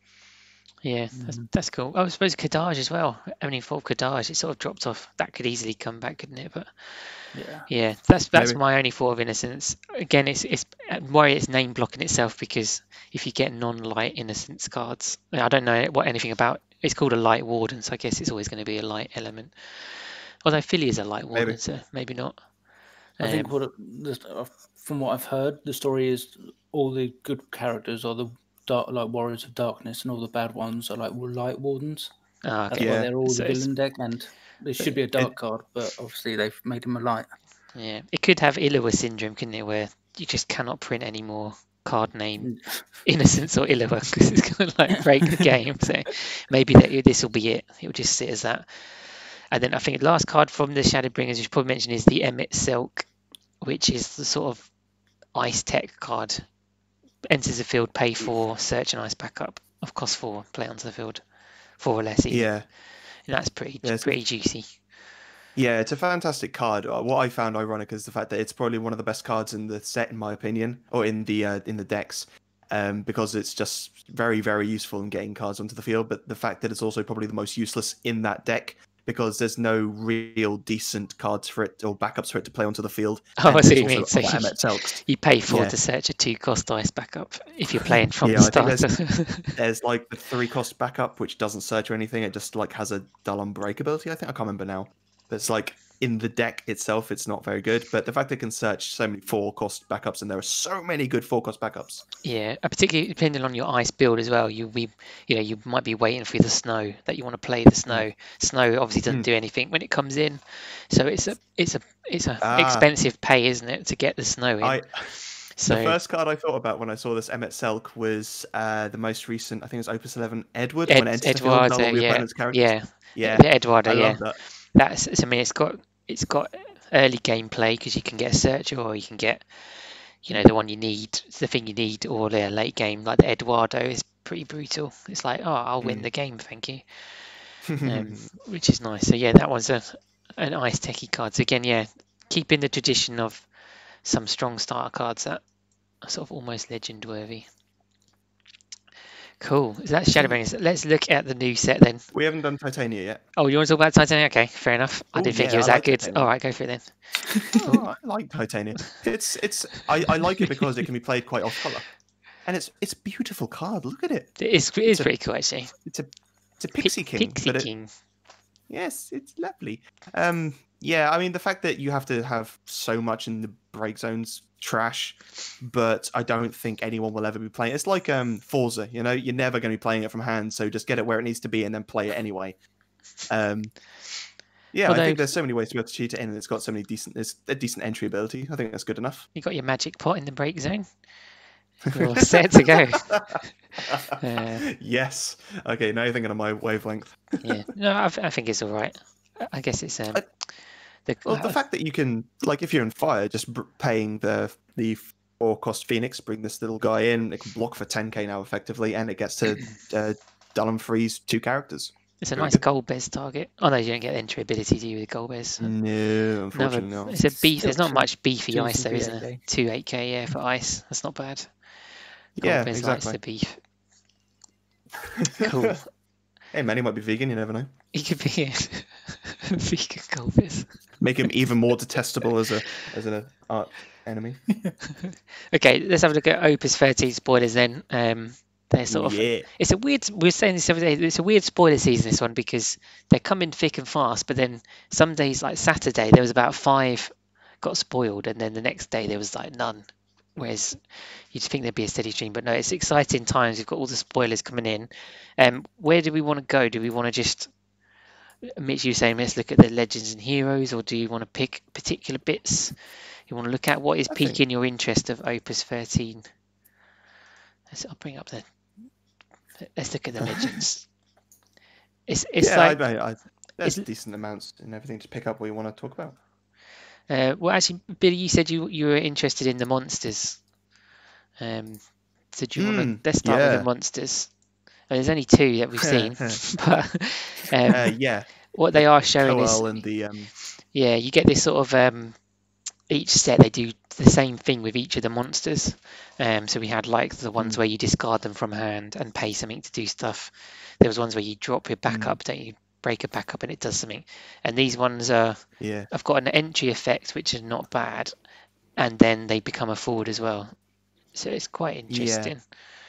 yeah, that's, Mhm. that's cool. Oh, I suppose Kadaj as well. Only for Kadaj, it sort of dropped off. That could easily come back, couldn't it? But yeah, yeah, that's that's Maybe. my only thought of Innocence. Again, it's it's I worry it's name blocking itself because if you get non-light Innocence cards, I don't know what anything about. It's called a light warden, so I guess it's always going to be a light element. Although Philly is a light warden, Maybe. so maybe not. I think Um, what it, this- uh, from what I've heard, the story is all the good characters are the dark, like Warriors of Darkness, and all the bad ones are like Light Wardens. ah, That's okay. why Yeah. they're all So the it's- villain deck, and it should be a dark card, but obviously they've made him a light. Yeah, it could have Illawa syndrome, couldn't it, where you just cannot print any more card name Innocence or Illawa because it's going to like break the game. So maybe that this will be it. It will just sit as that. And then I think the last card from the Shadowbringers, you should probably mention, is the Emmet Silk, which is the sort of ice tech card. Enters the field, pay four, search an ice backup of cost four, play onto the field, four or less. Even. Yeah, And that's pretty Yeah, it's- pretty juicy. yeah, it's a fantastic card. Uh, What I found ironic is the fact that it's probably one of the best cards in the set, in my opinion, or in the uh, in the decks, um, because it's just very very useful in getting cards onto the field. But the fact that it's also probably the most useless in that deck, because there's no real decent cards for it or backups for it to play onto the field. Oh, And I see there's what you mean. also So other you- Emmet Selks. You pay four Yeah. to search a two cost ice backup if you're playing from Yeah, the I think start. There's like the three cost backup, which doesn't search or anything. It just like has a dull unbreak ability. I think I can't remember now. But it's like in the deck itself, it's not very good. But the fact it can search so many four cost backups, and there are so many good four cost backups. Yeah, uh, particularly depending on your ice build as well. You be, you know, you might be waiting for the snow that you want to play the snow. Snow obviously doesn't Mm. do anything when it comes in, so it's a it's a it's a Ah. expensive pay, isn't it, to get the snow in? I so the first card I thought about when I saw this Emmet Selk was uh, the most recent. I think it was Opus eleven Edward. Ed, when it enters the field, Eduardo, all your yeah, opponent's characters. yeah, yeah, the Eduardo, I yeah. love that. That's I mean, it's got it's got early gameplay because you can get a searcher or you can get, you know, the one you need, the thing you need, or the late game like the Eduardo is pretty brutal. It's like, oh, I'll win Mm. the game, thank you. um, which is nice. So yeah, that was a an ice techie card. So again, yeah, keeping the tradition of some strong starter cards that are sort of almost legend worthy. Cool. Is that Shadowbringers? Let's look at the new set then. We haven't done Titania yet. Oh, you want to talk about Titania? Okay, fair enough. I Ooh, didn't think yeah, it was I that like good. Titania. All right, go for it then. Oh, I like Titania. It's it's I, I like it because it can be played quite off color, and it's it's a beautiful card. Look at it. It is, it is a- pretty cool actually. It's a it's a Pi- pixie king. Pixie but it- King. Yes, it's lovely. Um, yeah, I mean the fact that you have to have so much in the break zones trash, but I don't think anyone will ever be playing. It's like um Forza, you know, you're never going to be playing it from hand, so just get it where it needs to be and then play it anyway. Um, yeah, Although- I think there's so many ways to be able to cheat it in, and it's got so many decent, it's a decent entry ability. I think that's good enough. You got your magic pot in the break zone. You're set to go. Uh, yes. Okay, now you're thinking of my wavelength. yeah. No, I, I think it's all right. I- I guess it's um. I- The, Well, the uh, fact that you can, like, if you're in fire, just br- paying the the four cost Phoenix, bring this little guy in, it can block for ten K now effectively, and it gets to uh, Dallum freeze two characters. it's a very nice good. gold bez target. Oh no, you don't get entry ability, do you, with gold bez? No, Another, unfortunately not. it's a beef. There's not Still much beefy two ice though, C P isn't eight there? K. Two eight K, yeah, for ice. That's not bad. Gold Yeah, bez likes exactly. the beef. Cool. Hey, man, he might be vegan. You never know. He could be a vegan gold bez. Make him even more detestable as a as an art enemy. Okay, let's have a look at Opus thirteen spoilers then. Um, they're sort of yeah. it's a weird. We were saying this the other day. It's a weird spoiler season, this one, because they're coming thick and fast. But then some days, like Saturday, there was about five got spoiled, and then the next day there was like none. Whereas you'd think there'd be a steady stream, but no, it's exciting times. We've got all the spoilers coming in. Um, where do we want to go? Do we want to just, Mitch, you were saying let's look at the legends and heroes, or do you want to pick particular bits you want to look at? What is I think- piquing your interest of Opus thirteen? Let's, I'll bring up the. Let's look at the legends. It's it's yeah, like I, I, I, there's it's- decent amounts and everything to pick up what you want to talk about. uh, well, actually, Billy, you said you you were interested in the monsters. Um, so do you want Mm, to? Let's start with yeah. the monsters. Uh, There's only two that we've seen, but um, Uh, yeah, what they are showing is Coel and the um, yeah, you get this sort of um, each set they do the same thing with each of the monsters. Um, so we had like the ones Mm. where you discard them from hand and pay something to do stuff. There was ones where you drop your backup, don't you? Break a backup and it does something. And these ones are yeah. have got an entry effect which is not bad, and then they become a forward as well. So it's quite interesting.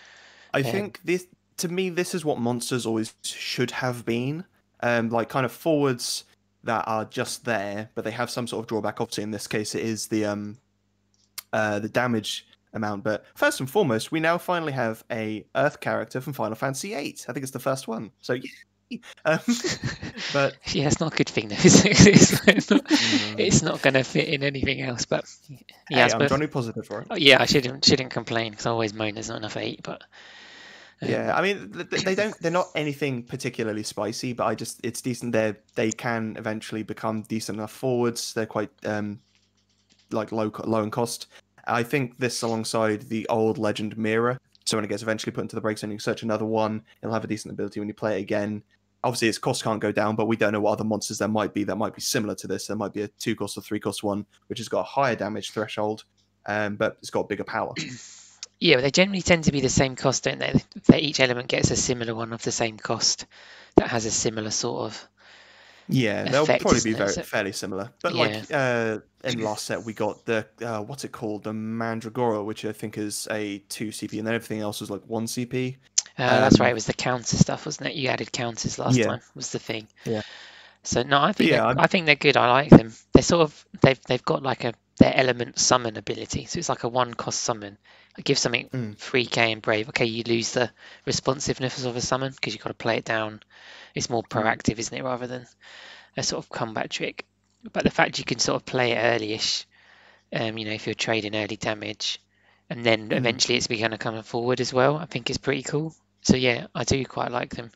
I Um, think this, to me, this is what monsters always should have been. Um, like kind of forwards that are just there, but they have some sort of drawback. Obviously, in this case, it is the um, uh, the damage amount. But first and foremost, we now finally have a Earth character from Final Fantasy eight. I think it's the first one. So yeah. Um, but Yeah, it's not a good thing though. Is it? It's not, Mm. it's not going to fit in anything else. But yeah, hey, I I'm suppose- Johnny Positive, right? Oh, yeah, I shouldn't shouldn't complain because I always moan there's not enough eight. But um, Yeah, I mean, th- th- they don't. They're not anything particularly spicy, but I just it's decent. They they can eventually become decent enough forwards. They're quite um like low co- low in cost. I think this alongside the old Legend Mirror. So when it gets eventually put into the break zone, you can search another one. It'll have a decent ability when you play it again. Obviously, its cost can't go down, but we don't know what other monsters there might be that might be similar to this. There might be a two cost or three cost one, which has got a higher damage threshold, um, but it's got bigger power. yeah, but they generally tend to be the same cost, don't they? They each element gets a similar one of the same cost that has a similar sort of. Yeah, they'll effect, probably isn't be it? very So- fairly similar. But Yeah. like uh, in last set, we got the uh, what's it called, the Mandragora, which I think is a two C P, and then everything else was like one C P. Uh, that's Um, right. It was the counter stuff, wasn't it? You added counters last yeah. time. Was the thing. Yeah. So no, I But think yeah, they're, I'm, I think they're good. I like them. They're sort of they've they've got like a their element summon ability. So it's like a one cost summon. It gives something mm, three K and brave. Okay, you lose the responsiveness of a summon because you've got to play it down. It's more mm, proactive, isn't it, rather than a sort of combat trick. But the fact you can sort of play it early-ish, um, you know, if you're trading early damage, and then mm. eventually it's going to come forward as well, I think is pretty cool. So yeah, I do quite like them.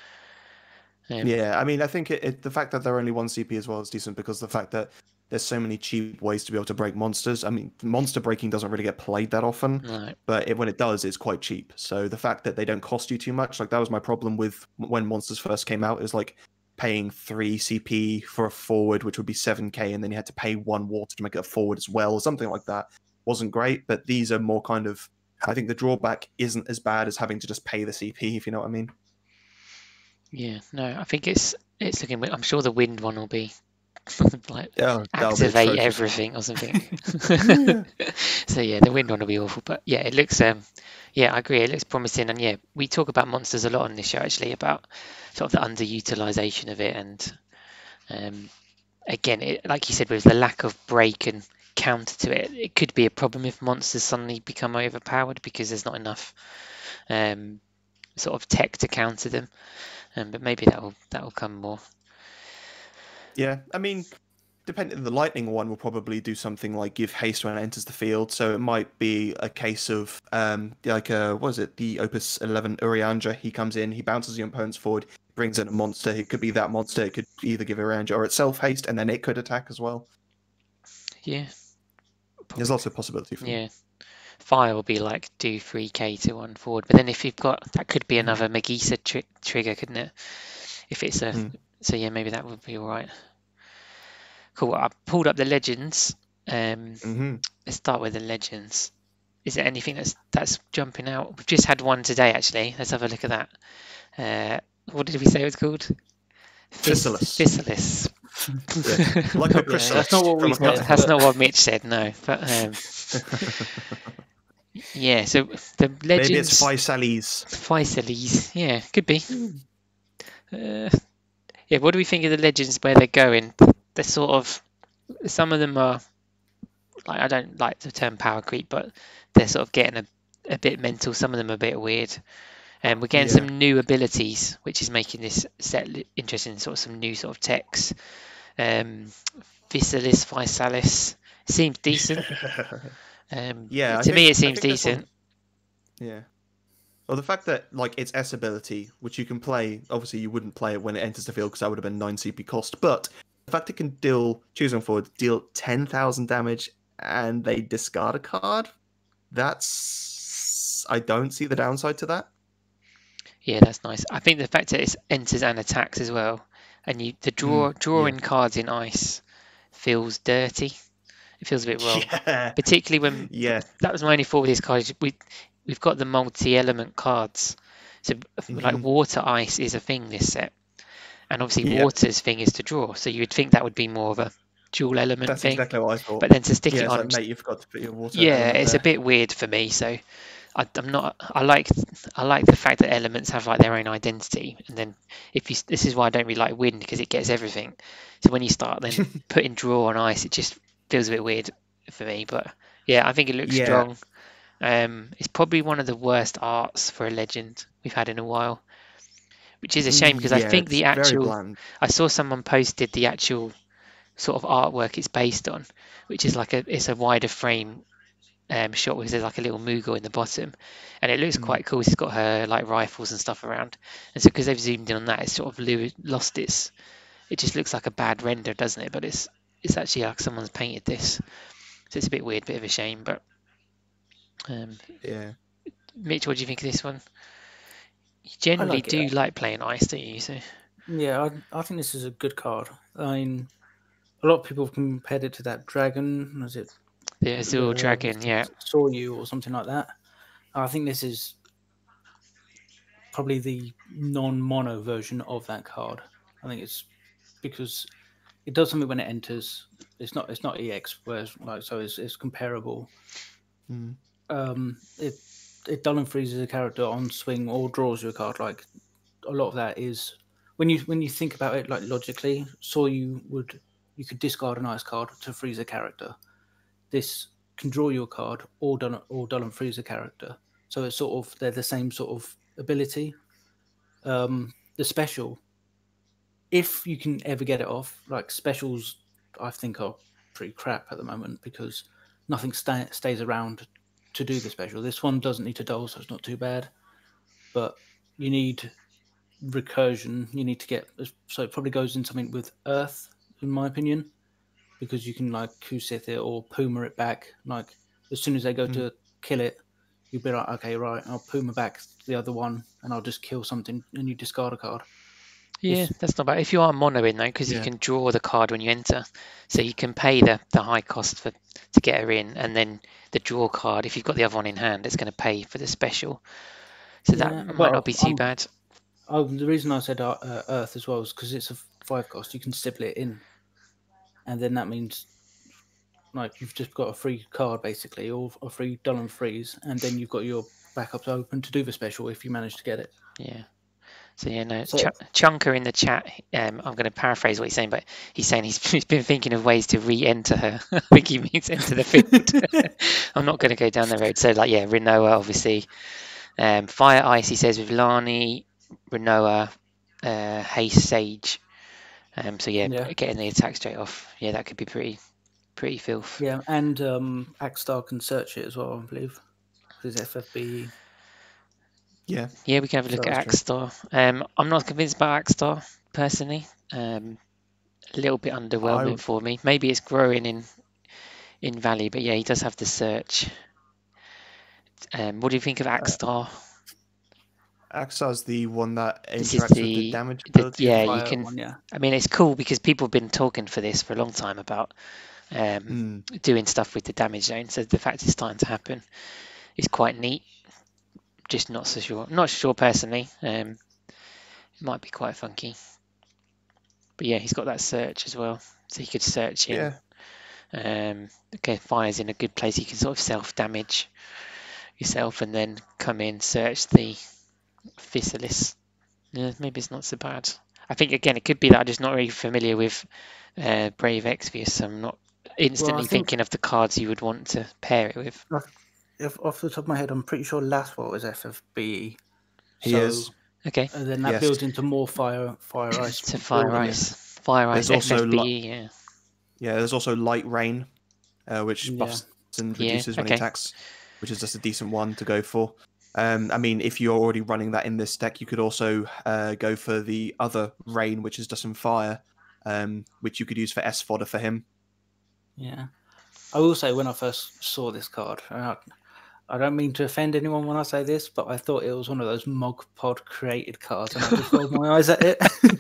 Um, Yeah, I mean, I think it, it, the fact that they're only one C P as well is decent because the fact that there's so many cheap ways to be able to break monsters. I mean, monster breaking doesn't really get played that often, no, but it, when it does, it's quite cheap. So the fact that they don't cost you too much, like that was my problem with when monsters first came out, is like paying three C P for a forward, which would be seven K, and then you had to pay one water to make it a forward as well, or something like that. Wasn't great, but these are more kind of. I think the drawback isn't as bad as having to just pay the C P, if you know what I mean. yeah, no, I think it's it's looking. I'm sure the wind one will be like Oh, that'll be activate atrocious. everything or something. Yeah. So yeah, the wind one will be awful. But yeah, it looks um yeah, I agree. It looks promising, and yeah, we talk about monsters a lot on this show actually about sort of the underutilization of it, and um again, it, like you said, with the lack of break and counter to it, it could be a problem if monsters suddenly become overpowered because there's not enough um sort of tech to counter them. Um, but maybe that will that will come more. Yeah, I mean, depending, the lightning one will probably do something like give haste when it enters the field. So it might be a case of um, like uh, what is it? The Opus eleven Urianger. He comes in, he bounces the opponents forward, brings in a monster. It could be that monster. It could either give Urianger or itself haste, and then it could attack as well. Yeah, There's also a possibility for them. yeah. Fire will be like do three K to one forward, but then if you've got that could be another Megisa tri- trigger, couldn't it? If it's a Mm. so yeah, maybe that would be all right. Cool. I pulled up the legends. Um, hmm let's start with the legends. Is there anything that's that's jumping out? We've just had one today actually. Let's have a look at that. Uh, what did we say it was called? Physalis. Physalis. Yeah. Like a Yeah, chrysalis. that's not what we from a said. That's not what Mitch said, no. But um, yeah, so the legends. Maybe it's Physalis. Physalis. Yeah, could be. Uh, yeah, what do we think of the legends where they're going? They're sort of, some of them are, like, I don't like the term power creep, but they're sort of getting a, a bit mental. Some of them are a bit weird. And we're getting Yeah. some new abilities, which is making this set li- interesting, sort of some new sort of techs. Um, Physalis, Physalis seems decent. Um, Yeah, I to me, think- it seems I think this one- decent. Yeah. Well, the fact that like its S ability, which you can play, obviously you wouldn't play it when it enters the field because that would have been nine C P cost. But the fact it can deal, choosing forward, deal ten thousand damage, and they discard a card, that's I don't see the downside to that. Yeah, that's nice. I think the fact that it enters and attacks as well, and you the draw Mm, drawing cards in ice feels dirty. It feels a bit wrong, Yeah. particularly when Yeah. that was my only thought with this card. is We we've got the multi-element cards, so like Mhm. water ice is a thing this set, and obviously Yeah. water's thing is to draw. So you would think that would be more of a dual element That's thing. exactly what I thought. But then to stick yeah, it it's on, like, mate, you forgot to put your water. yeah, element it's there. a bit weird for me. So I, I'm not. I like. I like the fact that elements have like their own identity, and then if you, this is why I don't really like wind because it gets everything. So when you start then putting draw on ice, it just feels a bit weird for me. But yeah, I think it looks Yeah. strong. Um, it's probably one of the worst arts for a legend we've had in a while, which is a shame because I Yeah, think the it's very actual. bland. I saw someone posted the actual sort of artwork it's based on, which is like a it's a wider frame um, shot with there's like a little Moogle in the bottom, and it looks Mm. quite cool. It's got her like rifles and stuff around, and so because they've zoomed in on that, it's sort of lo- lost its. It just looks like a bad render, doesn't it? But it's it's actually like someone's painted this, so it's a bit weird, bit of a shame. But um, Yeah. Mitch, what do you think of this one? You generally like it. do like playing ice, don't you? So Yeah, I, I think this is a good card. I mean, a lot of people have compared it to that dragon. Was it the Azul uh, Dragon, yeah, Saw You or something like that? I think this is probably the non-mono version of that card. I think it's because it does something when it enters. It's not. It's not E X, whereas like so it's, it's comparable. Mm. Um, it it dull and freezes a character on swing or draws you a card. Like a lot of that is when you when you think about it, like logically, so you would you could discard an ice card to freeze a character. This can draw your card or dull or dull and freeze a character. So it's sort of they're the same sort of ability. Um, the special, if you can ever get it off, like specials, I think are pretty crap at the moment because nothing sta- stays around to do the special. This one doesn't need to dull, so it's not too bad. But you need recursion. You need to get so it probably goes in something with Earth, in my opinion, because you can like Kusith it or Puma it back. Like as soon as they go mm. to kill it, you'll be like, okay, right, I'll Puma back the other one, and I'll just kill something, and you discard a card. Yeah, if, that's not bad. If you are mono in though, because yeah. you can draw the card when you enter, so you can pay the, the high cost for to get her in, and then the draw card. If you've got the other one in hand, it's going to pay for the special. So yeah, that might well, not be too I'm, bad. Oh, the reason I said uh, Earth as well is because it's a five cost. You can stipple it in, and then that means like you've just got a free card basically, or a free dull and freeze, and then you've got your backups open to do the special if you manage to get it. Yeah. So yeah, no, So- Ch- Chunker in the chat. Um, I'm going to paraphrase what he's saying, but he's saying he's, he's been thinking of ways to re-enter her. I think he means enter the field. I'm not going to go down the road. So like, yeah, Renoa obviously, um, Fire Ice. He says with Lani, Renoa, uh, Haste Sage. Um, so yeah, Yeah. getting the attack straight off. Yeah, that could be pretty, pretty filth. Yeah, and um, Axstar can search it as well, I believe. Because F F B. Yeah. Yeah, we can have a look So at that's Axstar. Um, I'm not convinced about Axstar personally. Um, a little bit underwhelming I- for me. Maybe it's growing in in value, but yeah, he does have the search. Um, what do you think of Axstar? Axar's the one that This is interacts with the- the damage the- ability. yeah, you Fire can- one, yeah. I mean, it's cool because people have been talking for this for a long time about um, Mm. doing stuff with the damage zone. So the fact it's starting to happen is quite neat. Just not so sure. Not sure personally. Um, it might be quite funky. But yeah, he's got that search as well, so he could search in. Yeah. Um, okay, fire's in a good place. You can sort of self-damage yourself and then come in, search the Physalis. Yeah, maybe it's not so bad. I think again, it could be that I'm just not really familiar with uh, Brave Exvius, so I'm not instantly think- thinking of the cards you would want to pair it with. If, off the top of my head, I'm pretty sure Laswell is F F B. He so, is. Okay, And then that Yes. builds into more fire, fire ice. so Fire building it. Ice, Fire Ice, There's also F F B, yeah. Yeah, there's also Light Rain, uh, which Yeah. buffs and Yeah, reduces when he okay. attacks, which is just a decent one to go for. Um, I mean, if you're already running that in this deck, you could also uh, go for the other Rain, which is just some fire, um, which you could use for S fodder for him. Yeah. I will say, when I first saw this card, and I, I don't mean to offend anyone when I say this, but I thought it was one of those Mogpod created cards, and I just rolled my eyes at it.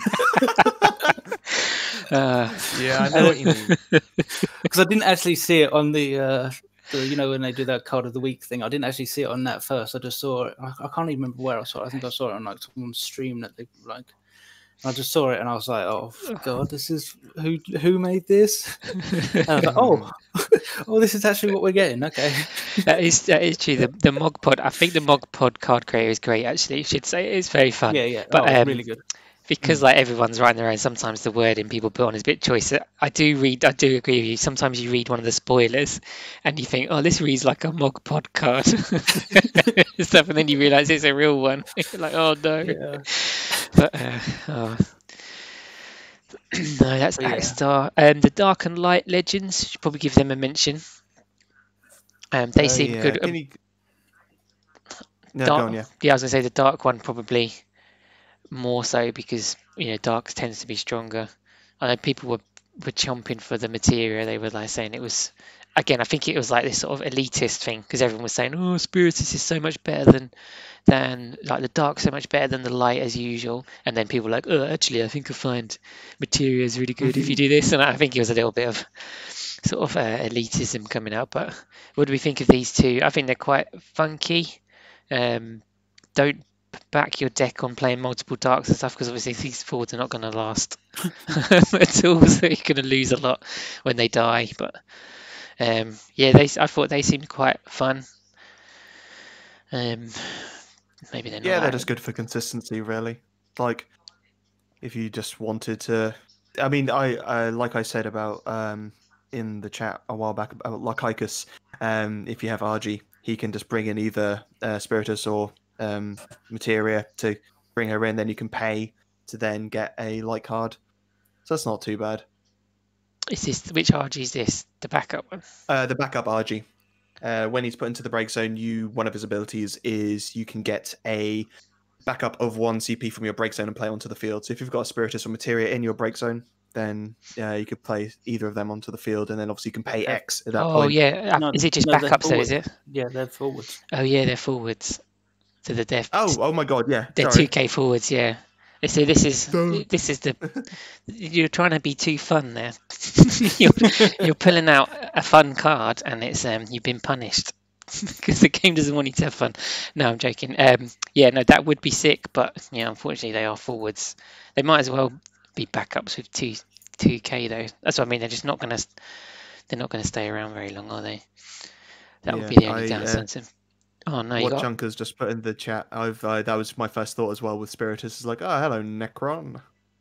Uh, Yeah, I know what you mean. Because I didn't actually see it on the, uh, the, you know, when they do that card of the week thing. I didn't actually see it on that first. I just saw it. I, I can't even remember where I saw it. I think I saw it on like someone's stream that they like. I just saw it and I was like, "Oh God, this is who who made this?" And I was like, "Oh, oh, this is actually what we're getting." Okay. that is that is true. The the Mogpod, I think the Mogpod card creator is great. Actually, you should say it is very fun. Yeah, yeah. But, oh, it's um, really good. Because like everyone's writing their own, sometimes the wording people put on is a bit choice. I do read, I do agree with you. Sometimes you read one of the spoilers, and you think, "Oh, this reads like a Mogpod card," stuff, and then you realise it's a real one. You're like, "Oh no!" Yeah. But uh, oh. no, that's But yeah. Axstar. Um, the Dark and Light Legends, should probably give them a mention. Um, they Uh, seem yeah. good. Can Um, you- No, Dark, go on, yeah. yeah, I was gonna say the Dark one probably more so because you know Dark tends to be stronger. I know people were were chomping for the materia. They were like saying it was again. I think it was like this sort of elitist thing because everyone was saying, "Oh, Spiritus is so much better than than like the Dark, so much better than the Light as usual." And then people were like, "Oh, actually, I think I find materia is really good if you do this." And I think it was a little bit of sort of uh, elitism coming out. But what do we think of these two? I think they're quite funky. Um, don't back your deck on playing multiple darks and stuff because obviously these forwards are not going to last at all, so you're going to lose a lot when they die. But um, yeah, they I thought they seemed quite fun. Um, maybe they're not. Yeah, they're that- just good for consistency, really. Like, if you just wanted to. I mean, I uh, like I said about um in the chat a while back about Lycaicus. Um, if you have R G, he can just bring in either uh, Spiritus or um Materia to bring her in. Then you can pay to then get a light card. So that's not too bad. Is this which R G is this? The backup one? Uh, the backup R G. Uh, when he's put into the break zone, you one of his abilities is you can get a backup of one C P from your break zone and play onto the field. So if you've got a Spiritus or Materia in your break zone, then uh, you could play either of them onto the field, and then obviously you can pay Okay. X at that Oh point. yeah. Uh, No, is it just no, they're backups though? Is forwards. it? Yeah, they're forwards. Oh yeah, they're forwards. So the they're Oh, oh my God, yeah. they're Sorry. two K forwards. Yeah. So this is Duh. this is the you're trying to be too fun there. you're, you're pulling out a fun card, and it's um you've been punished because the game doesn't want you to have fun. No, I'm joking. Um, yeah, no, that would be sick, but yeah, unfortunately they are forwards. They might as well be backups with two two K though. That's what I mean. They're just not gonna they're not gonna stay around very long, are they? That would Yeah, be the only I, uh, downside to them. Oh no, you what got Junker's just put in the chat. I've uh, that was my first thought as well with Spiritus. Is like, oh, hello, Necron.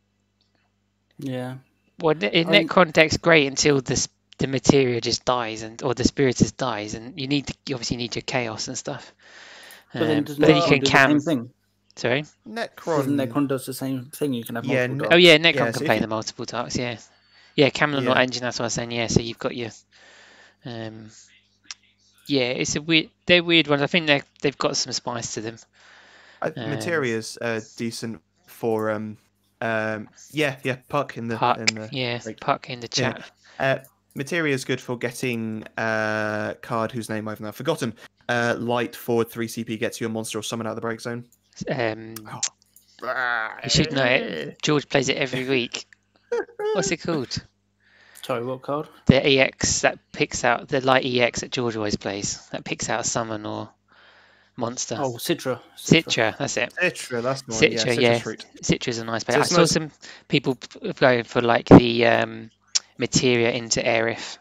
Yeah. well, the- in I mean- Necron deck's great until the s- the materia just dies and or the spiritus dies, and you need to, you obviously need your chaos and stuff. But then, Um, doesn't but then you Necron can do the cam. same thing? Sorry. Necron. Doesn't Necron does the same thing? You can have Yeah, multiple Ne- Oh darks. yeah, Necron Yeah, can so if play you- the multiple darks. Yeah, yeah. Camelot not Yeah. engine. That's what I was saying. Yeah, so you've got your. Um, yeah, it's a weird. They're weird ones. I think they they've got some spice to them. I, Um, Materia's uh, decent for um um yeah yeah Puck in the Puck. in the Yeah, like, Puck in the yeah. chat. Uh, Materia is good for getting a uh, card whose name I've now forgotten. Uh, light forward three C P gets you a monster or summon out of the break zone. Um, Oh. you should know it. George plays it every week. What's it called? Sorry, what card? The E X that picks out the light E X that George always plays. That picks out a summon or monster. Oh, Citra. Citra, that's it. Citra, that's the one. Yeah, Citra, Citra yeah. Fruit. Citra's a nice play. So I it's saw nice- some people p- going for like the um, materia into Aerith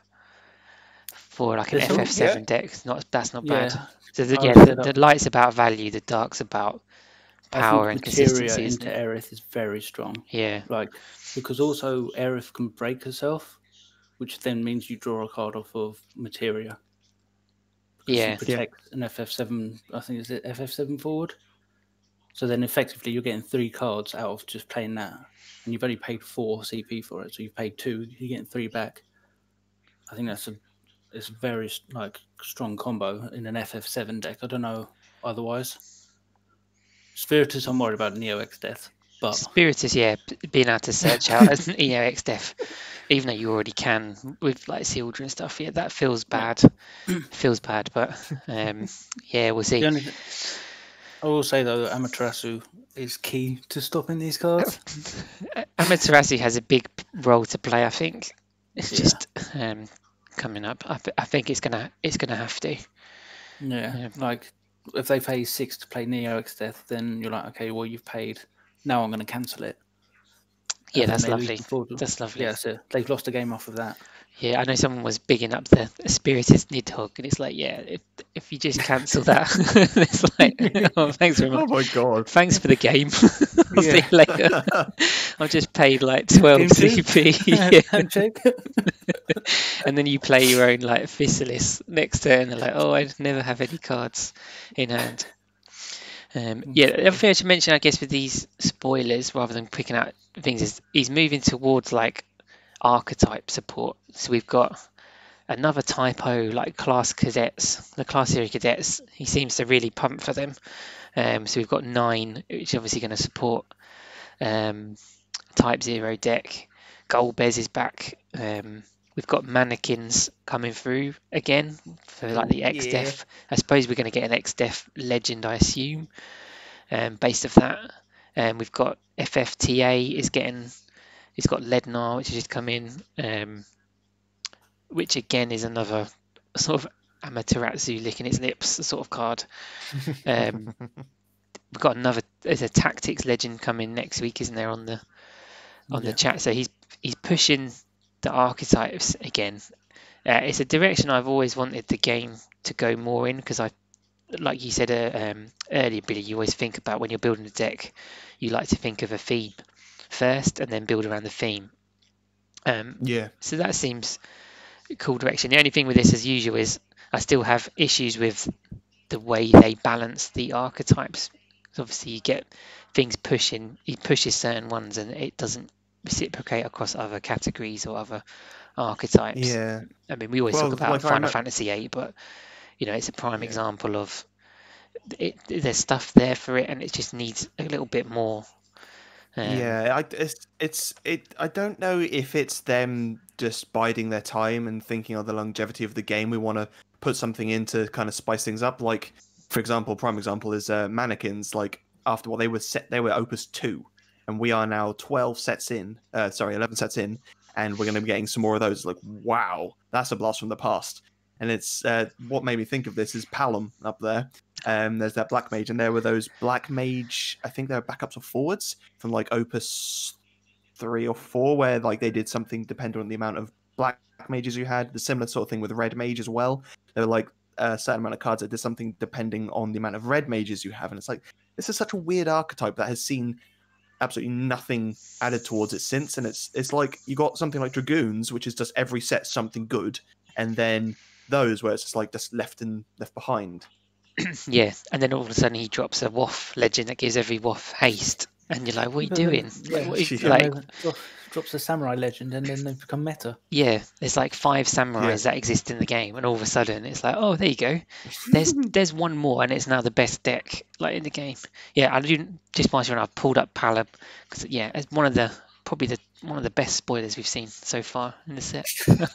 for like an This one? F F seven deck. It's Not that's not bad. Yeah. So the, I yeah, would the, say that- the light's about value, the dark's about power I and think Materia consistency. Isn't into it? Aerith is very strong. Yeah, Like, because also Aerith can break herself, which then means you draw a card off of Materia. Because yeah, she protects an F F seven, I think it's F F seven forward. So then effectively you're getting three cards out of just playing that. And you've only paid four C P for it, so you've paid two, you're getting three back. I think that's a it's a very like strong combo in an F F seven deck. I don't know otherwise. Spiritus, I'm worried about Neo X Death, but Spiritus, yeah, b- being able to search out as an E O X Def, even though you already can with like Sildra and stuff. Yeah, that feels bad. feels bad, but um, yeah, we'll see. the only thing, I will say though that Amaterasu is key to stopping these cards. Amaterasu has a big p- role to play. I think it's Yeah. just um, coming up. I, th- I think it's gonna it's gonna have to. Yeah, Yeah. like if they pay six to play Neo X Death, then you're like, okay, well you've paid. Now I'm going to cancel it. Yeah, And then that's they lose lovely. the forward- That's lovely. Yeah, so they've lost a game off of that. Yeah, I know someone was bigging up the Spiritus Nidhogg, and it's like, yeah, if if you just cancel that, it's like, oh, thanks very Oh much. my god. Thanks for the game. I'll see Yeah. you later. I've just paid like twelve Game C two. P, yeah. Handshake. And then you play your own like Physalis next turn, and like, oh, I never have any cards in hand. Um, yeah, the other thing I should mention, I guess, with these spoilers, rather than picking out things, is he's moving towards like archetype support. So we've got another typo like class cadets, the class series cadets. He seems to really pump for them. Um, so we've got nine, which is obviously going to support um, type zero deck. Golbez is back. Um, we've got mannequins coming through again for like the Oh, X yeah. Def. I suppose we're going to get an X Def legend, I assume, um, based off that. Um, we've got F F T A is getting. It's got Lednar, which has just come in, um, which again is another sort of Amaterasu licking its lips sort of card. Um, we've got another. There's a Tactics legend coming next week, isn't there, on the on Yeah. the chat? So he's he's pushing the archetypes again. Uh, it's a direction I've always wanted the game to go more in, because I, like you said uh, um, earlier, Billy, you always think about when you're building a deck, you like to think of a theme first and then build around the theme. Um, Yeah. So that seems a cool direction. The only thing with this, as usual, is I still have issues with the way they balance the archetypes. 'Cause obviously, you get things pushing, he pushes certain ones, and it doesn't reciprocate across other categories or other archetypes. Yeah. I mean, we always Well, talk about like I Final remem- Fantasy eight, but you know, it's a prime Yeah. example of it. There's stuff there for it, and it just needs a little bit more. Um, Yeah, I, it's it's it. I don't know if it's them just biding their time and thinking of the longevity of the game. We want to put something in to kind of spice things up. Like, for example, prime example is uh, Mannequins. Like after what they were set, they were Opus two, and we are now twelve sets in. Uh, sorry, eleven sets in, and we're going to be getting some more of those. Like, wow, that's a blast from the past. And it's uh, what made me think of this is Palom up there. Um, there's that Black Mage, and there were those Black Mage. I think they were backups or forwards from like Opus three or four, where like they did something depending on the amount of Black Mages you had. The similar sort of thing with Red Mage as well. There were like a certain amount of cards that did something depending on the amount of Red Mages you have, and it's like this is such a weird archetype that has seen absolutely nothing added towards it since. And it's it's like you got something like Dragoons, which is just every set something good, and then those where it's just like just left and left behind. yeah, and then all of a sudden he drops a Waff legend that gives every Waff haste, and you're like, "What are you doing?" Yeah, Like, what are you- yeah. like, Dro- drops a samurai legend, and then they become meta. yeah, there's like five samurais Yeah. that exist in the game, and all of a sudden it's like, "Oh, there you go." There's there's one more, and it's now the best deck like in the game. Yeah, I do just whilst you're on, I've pulled up Palab because yeah, it's one of the probably the one of the best spoilers we've seen so far in the set.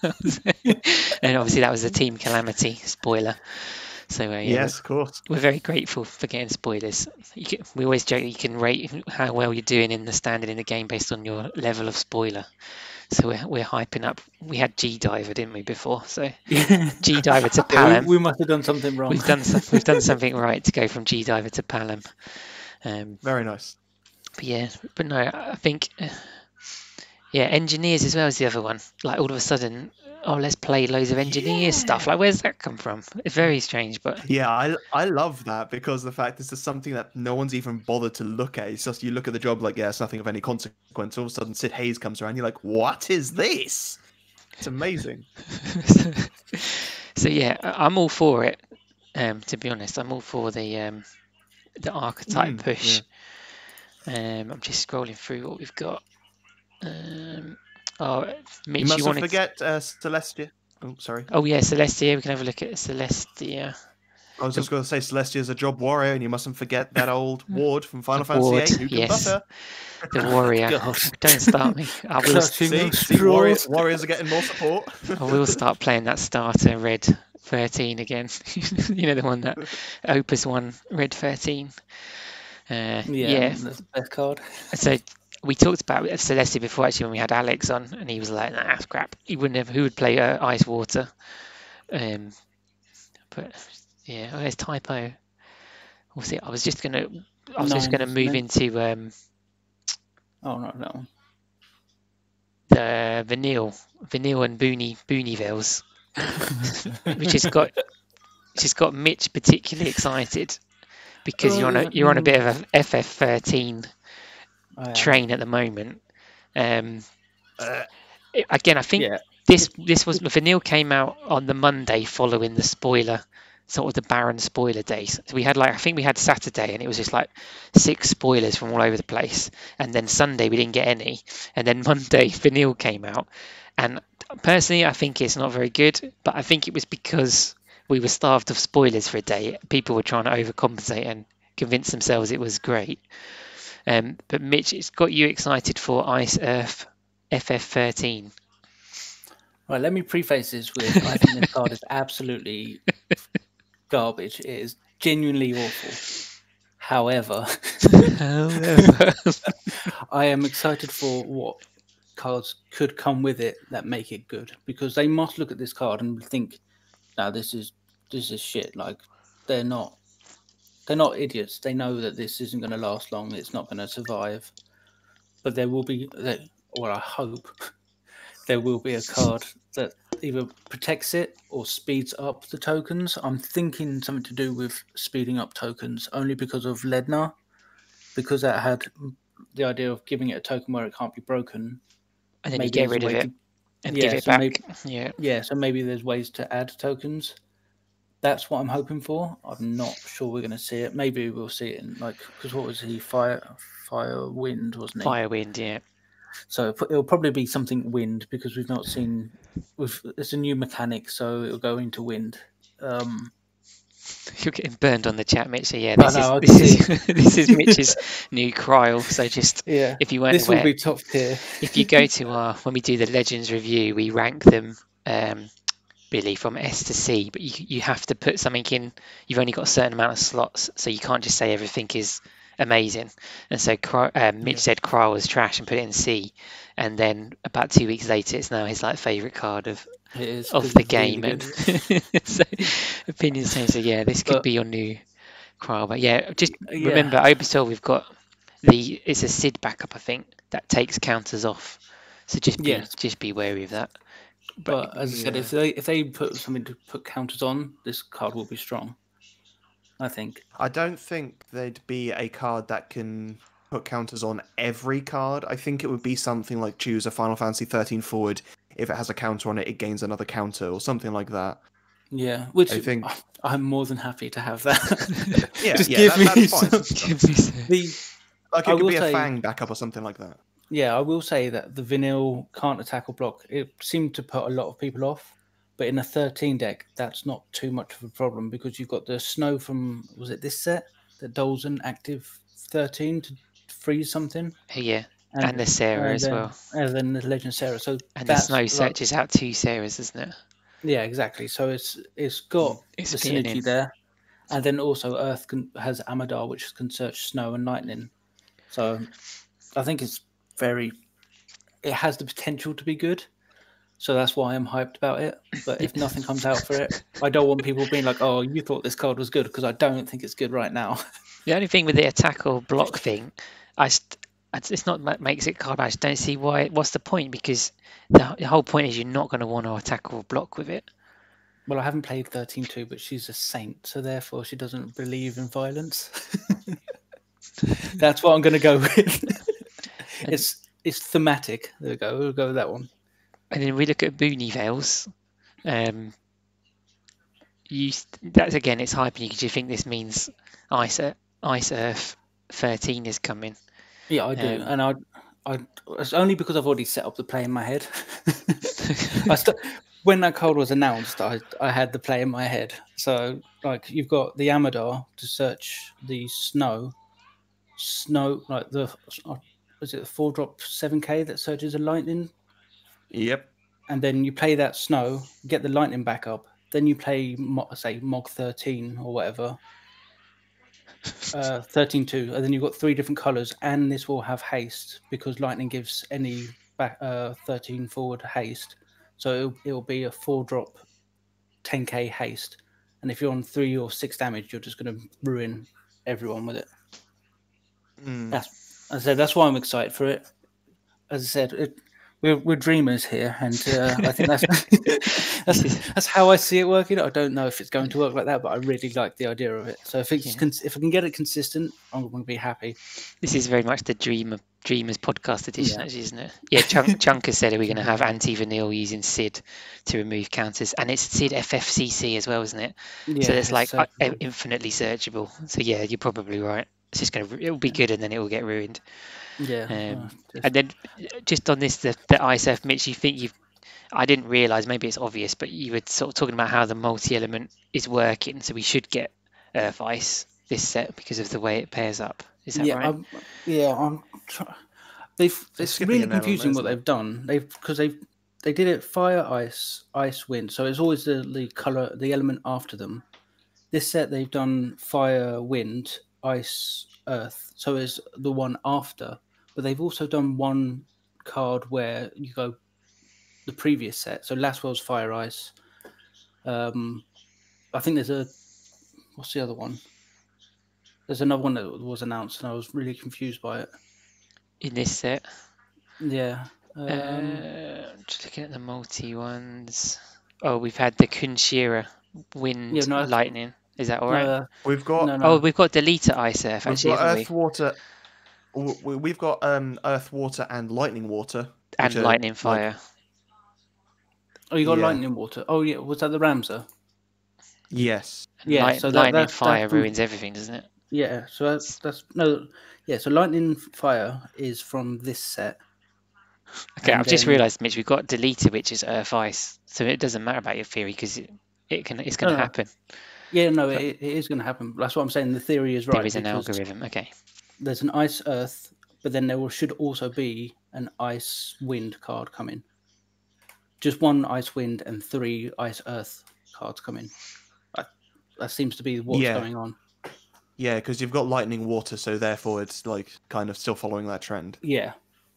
And obviously that was the Team Calamity spoiler. So uh, yeah, Yes, of course. we're very grateful for getting spoilers. You can, we always joke you can rate how well you're doing in the standard in the game based on your level of spoiler. So we're, we're hyping up. We had G Diver, didn't we, before? So G Diver to Yeah, Palom. we, we must have done something wrong. We've done some, we've done something right to go from G Diver to Palom. Um, Very nice. but yeah, but no, I think uh, yeah, engineers as well as the other one. Like all of a sudden, oh, let's play loads of engineer Yeah. stuff. Like where's that come from? It's very strange, but Yeah, I I love that because the fact this is something that no one's even bothered to look at. It's just you look at the job like, yeah, it's nothing of any consequence. All of a sudden, Sid Hayes comes around. You're like, what is this? It's amazing. so yeah, I- I'm all for it. Um, to be honest, I'm all for the um, the archetype Mm, push. Um, I'm just scrolling through what we've got. Um, oh, Mitch, You mustn't wanted... forget uh, Celestia. Oh, sorry. Oh yeah, Celestia. We can have a look at Celestia. I was just going to say Celestia's a job warrior, and you mustn't forget that old ward from Final The Fantasy ward, eight. Who can yes. butter? The warrior. God. Don't start me. I will. Clutching See, on see warrior, straws. warriors are getting more support. I will start playing that starter red thirteen again. You know, the one that Opus one red thirteen. Uh, Yeah, yeah. that's the best card. So we talked about Celestia before actually when we had Alex on, and he was like, "Nah, that's crap. He wouldn't have. Who would play uh, Ice Water?" Um, but yeah, oh, there's typo. We'll see. I was just gonna. I was just Nine, gonna isn't move it? into um, Oh no, that one. the Vanille, Vanille and Booney Booneyvilles, which has got, which has got Mitch particularly excited because you're on a you're on a bit of a F F thirteen I am. train at the moment. Um, Uh, it- again, I think Yeah, this this was Vanille came out on the Monday following the spoiler, sort of the Baron spoiler days. So we had like I think we had Saturday and it was just like six spoilers from all over the place, and then Sunday we didn't get any, and then Monday Vanille came out, and personally I think it's not very good, but I think it was because we were starved of spoilers for a day. People were trying to overcompensate and convince themselves it was great. Um, but Mitch, it's got you excited for Ice Earth F F thirteen. right. Let me preface this with I think this card is absolutely garbage. It is genuinely awful. However, However, I am excited for what cards could come with it that make it good, because they must look at this card and think, "No, this is this is shit." Like they're not they're not idiots. They know that this isn't going to last long. It's not going to survive. But there will be, or I hope there will be a card that either protects it or speeds up the tokens. I'm thinking something to do with speeding up tokens, only because of Lednar, because that had the idea of giving it a token where it can't be broken. And then you maybe get there's a rid of way it to- and yeah, give it so back. maybe- Yeah. Yeah, so maybe there's ways to add tokens. That's what I'm hoping for. I'm not sure we're going to see it. Maybe we'll see it in like because what was he fire fire wind wasn't he? Firewind, yeah. So it'll it'll probably be something wind because we've not seen. We've, it's a new mechanic, so it'll go into wind. Um, You're getting burned on the chat, Mitch. So yeah, I this know, I is can this see is this is Mitch's new Kryl. So just yeah, if you weren't this aware, will be top tier. if you go to our when we do the Legends review, we rank them, um, Billy, from S to C. But you you have to put something in. You've only got a certain amount of slots, so you can't just say everything is amazing. And so Kry- um, Mitch Yeah. said Kryl was trash and put it in C. And then about two weeks later, it's now his like favorite card of It is of 'cause the it's really game. good. And so opinions saying, so yeah, this could But- be your new Kryl. But yeah, just Yeah. remember, Obisol, we've got the it's a Sid backup, I think, that takes counters off. So just be Yes. just be wary of that. But as I said, if they if they put something to put counters on, this card will be strong. I think. I don't think there'd be a card that can put counters on every card. I think it would be something like choose a Final Fantasy thirteen forward. If it has a counter on it, it gains another counter or something like that. Yeah, which I think- I'm more than happy to have that. Yeah, Just yeah, give that- me that's fine. some- Give me some- the Like I it could will be a say- Fang backup or something like that. Yeah, I will say that the Vanille can't attack or block. It seemed to put a lot of people off, but in a thirteen deck, that's not too much of a problem because you've got the snow from was it this set that doles an active thirteen to freeze something, yeah, and, the Sarah and as then- well. and then the Legend Sarah. So And the that's snow like- searches out two Sarahs, isn't it? Yeah, exactly. So it's it's got It's the fitting synergy in. there, and then also Earth can, has Amadar, which can search snow and lightning. So I think it's very. It has the potential to be good, so that's why I'm hyped about it. But if nothing comes out for it, I don't want people being like, "Oh, you thought this card was good," because I don't think it's good right now. The only thing with the attack or block thing, I st- it's it's not what makes it card. I just don't see why. What's the point? Because the, the whole point is you're not going to want to attack or block with it. Well, I haven't played thirteen two, but she's a saint, so therefore she doesn't believe in violence. That's what I'm going to go with. it's it's thematic. There we go. We'll go with that one. And then we look at Boony Veils. Um, you st- that's again, it's hyping you because you think this means Ice Ear- Ice Earth thirteen is coming. Yeah, I do, Um, and I, I, it's only because I've already set up the play in my head. I st- when that card was announced, I, I had the play in my head. So, like, you've got the Amadar to search the snow, snow, like the, uh, was it the four drop seven K that searches a lightning, Yep. and then you play that snow, get the lightning back up, then you play, Mo- say, Mog thirteen or whatever. Uh, thirteen two, and then you've got three different colors, and this will have haste because lightning gives any back uh, thirteen forward haste, so it'll, it'll be a four drop ten K haste, and if you're on three or six damage, you're just going to ruin everyone with it. Mm. That's I said that's why I'm excited for it. As I said, it, we're we're dreamers here, and uh, I think that's that's that's how I see it working. I don't know if it's going to work like that, but I really like the idea of it. So if it's Yeah. cons- if I can get it consistent, I'm going to be happy. This is very much the Dreamer Dreamers podcast edition, Yeah. actually, isn't it? Yeah, Chunk, Chunk has said, are we going to have anti-vanille using Sid to remove counters? And it's Sid F F C C as well, isn't it? Yeah, so it's like uh, searchable. infinitely searchable. So yeah, you're probably right. It's just going to, it'll be good and then it will get ruined. yeah. um, uh, just- And then uh, just on this, the, the I S F, Mitch, you think you've, I didn't realise, maybe it's obvious, but you were sort of talking about how the multi-element is working. So we should get Earth Ice this set because of the way it pairs up. Is that yeah, right? I'm, yeah. I'm. Try- they've. It's skipping really an element, confusing what isn't it? they've done. They've because they've they did it fire, ice, ice, wind. So it's always the the color, the element after them. This set they've done fire, wind, ice, earth. So it's the one after. But they've also done one card where you go the previous set. So last was fire, ice. Um, I think there's a what's the other one? There's another one that was announced, and I was really confused by it. In this set. Yeah. Um, Uh, just looking at the multi ones. Oh, we've had the Kunshira wind Yeah, no, I- lightning. Is that all right? no, We've got no, no. Oh, we've got Deleta Ice Earth we've actually, got haven't Earth, we? Water, w- w- we've got um earth, water, and lightning water. And which are, lightning like- fire. Oh, you got Yeah. lightning water. Oh yeah, was that the Ramsar? yes. And Yeah, light, so that- lightning that- fire that from- ruins everything, doesn't it? Yeah, so that's, that's no, yeah. So lightning fire is from this set. Okay, And I've just then- realised, Mitch, we've got deleted, which is earth ice, so it doesn't matter about your theory because it, it can it's going to No, no. happen. Yeah, no, it, it is going to happen. That's what I'm saying. The theory is right. There is an because algorithm. Okay. There's an ice earth, but then there will, should also be an ice wind card coming. Just one ice wind and three ice earth cards coming. That, that seems to be what's Yeah. going on. Yeah, because you've got lightning, water, so therefore it's like kind of still following that trend. Yeah.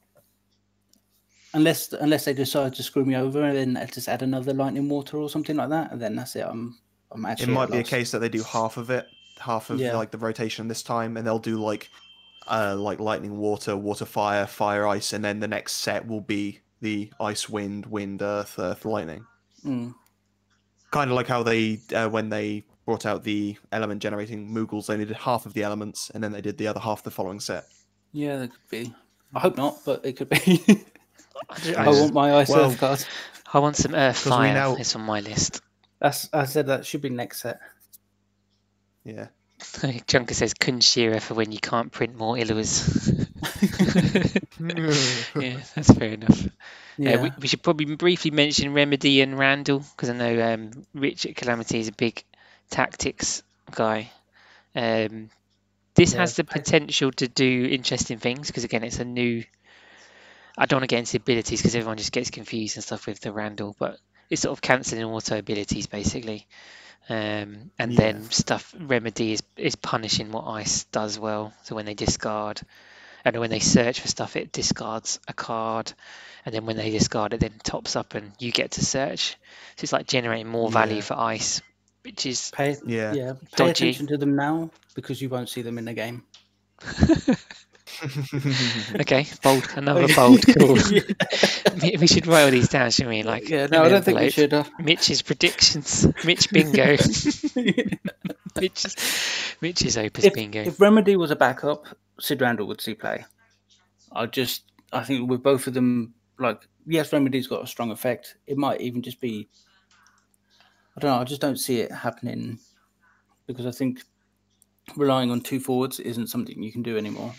Unless unless they decide to screw me over and then just add another lightning water or something like that, and then that's it. I'm I'm It actually. might at be a loss. case that they do half of it, half of Yeah. like the rotation this time, and they'll do like, uh, like lightning, water, water, fire, fire, ice, and then the next set will be the ice, wind, wind, earth, earth, lightning. Mm. Kind of like how they uh, when they brought out the element generating Moogles, they only did half of the elements, and then they did the other half the following set. Yeah, that could be. I hope not, but it could be. I, I want my ice Well- earth card. I want some earth 'Cause we fire. now- It's on my list. That's I said that should be next set. Yeah. Junker says Kunshira for when you can't print more Illuas. Yeah, that's fair enough. Yeah. Uh, we, we should probably briefly mention Remedy and Randall because I know um, Rich at Calamity is a big tactics guy. Um, this Yeah, has the I- potential to do interesting things because again, it's a new. I don't want to get into abilities because everyone just gets confused and stuff with the Randall, but it's sort of cancelling auto abilities basically. Um, and Yeah. then stuff Remedy is is punishing what Ice does well. So when they discard, and when they search for stuff, it discards a card, and then when they discard it, then tops up, and you get to search. So it's like generating more value Yeah. for Ice, which is Pay, Yeah. yeah. Pay Dodgy. attention to them now because you won't see them in the game. okay. Bold, another bold call. Yeah. We we should write all these down, shouldn't we? Like, yeah, in no, I an don't think we envelope. should. Uh, Mitch's predictions. Mitch bingo. Mitch's, Mitch's opus if, bingo. if Remedy was a backup, Sid Randall would see play. I just, I think with both of them, like, yes, Remedy's got a strong effect. It might even just be, I don't know, I just don't see it happening because I think relying on two forwards isn't something you can do anymore.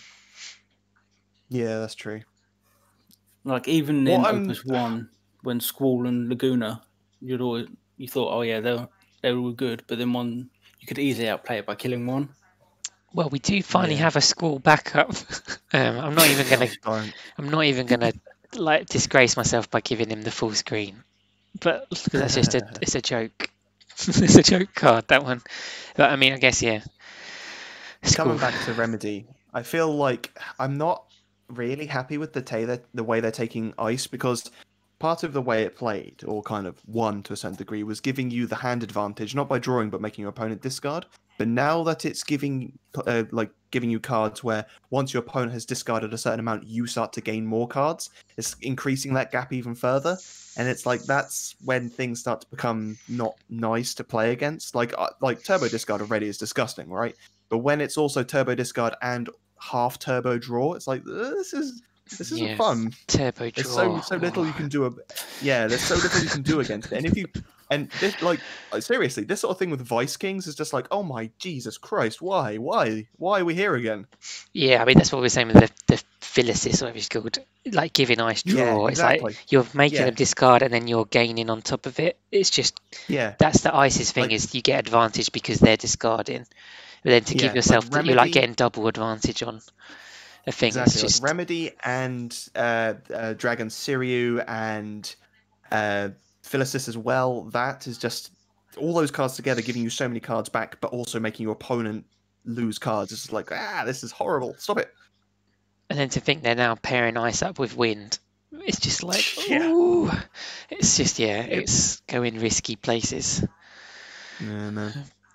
Yeah, that's true. Like even Well, in I'm- Opus One, when Squall and Laguna, you'd always you thought, oh yeah, they they were good, but then one you could easily outplay it by killing one. Well, we do finally Yeah. have a Squall backup. um, I'm not even gonna. Don't. I'm not even gonna like disgrace myself by giving him the full screen, but 'cause that's just a. It's a joke. It's a joke card, that one. But I mean, I guess yeah. Coming Squall. back to Remedy, I feel like I'm not really happy with the ta- the way they're taking Ice because part of the way it played, or kind of won to a certain degree, was giving you the hand advantage, not by drawing, but making your opponent discard. But now that it's giving, uh, like, giving you cards where once your opponent has discarded a certain amount, you start to gain more cards, it's increasing that gap even further. And it's like that's when things start to become not nice to play against. Like, uh, like turbo discard already is disgusting, right? But when it's also turbo discard and half turbo draw, it's like uh, this is this isn't Yeah. fun. Turbo draw. There's so so little you can do. A, yeah, there's so little you can do against it. And if you and this, like uh, seriously, this sort of thing with Vice Kings is just like, oh my Jesus Christ, why, why, why are we here again? Yeah, I mean that's what we we're saying with the the Phyllis, or whatever it's called, like giving Ice draw. Yeah, It's exactly. like you're making Yeah. them discard and then you're gaining on top of it. It's just Yeah, that's the Ice's thing Like- is you get advantage because they're discarding, but then to Yeah, give like yourself that you're like Remedy- getting double advantage on a thing. exactly. It's just Like Remedy and uh, uh, Dragon Siryu and uh, Phyllis as well. That is just all those cards together, giving you so many cards back, but also making your opponent lose cards. It's just like, ah, this is horrible. Stop it. and then to think they're now pairing Ice up with Wind. It's just like, Yeah. ooh, it's just yeah, it's going risky places. No, no.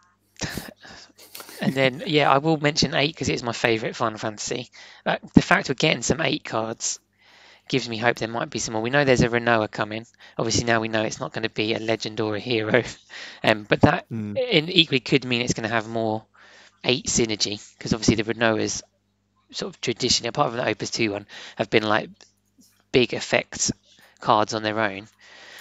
And then, yeah, I will mention eight because it's my favourite Final Fantasy. Like, the fact we're getting some eight cards gives me hope there might be some more. We know there's a Renoa coming. Obviously, now we know it's not going to be a legend or a hero. Um, but that Mm. in equally could mean it's going to have more eight synergy because obviously the Renoas sort of traditionally, apart from the Opus two one, have been like big effect cards on their own.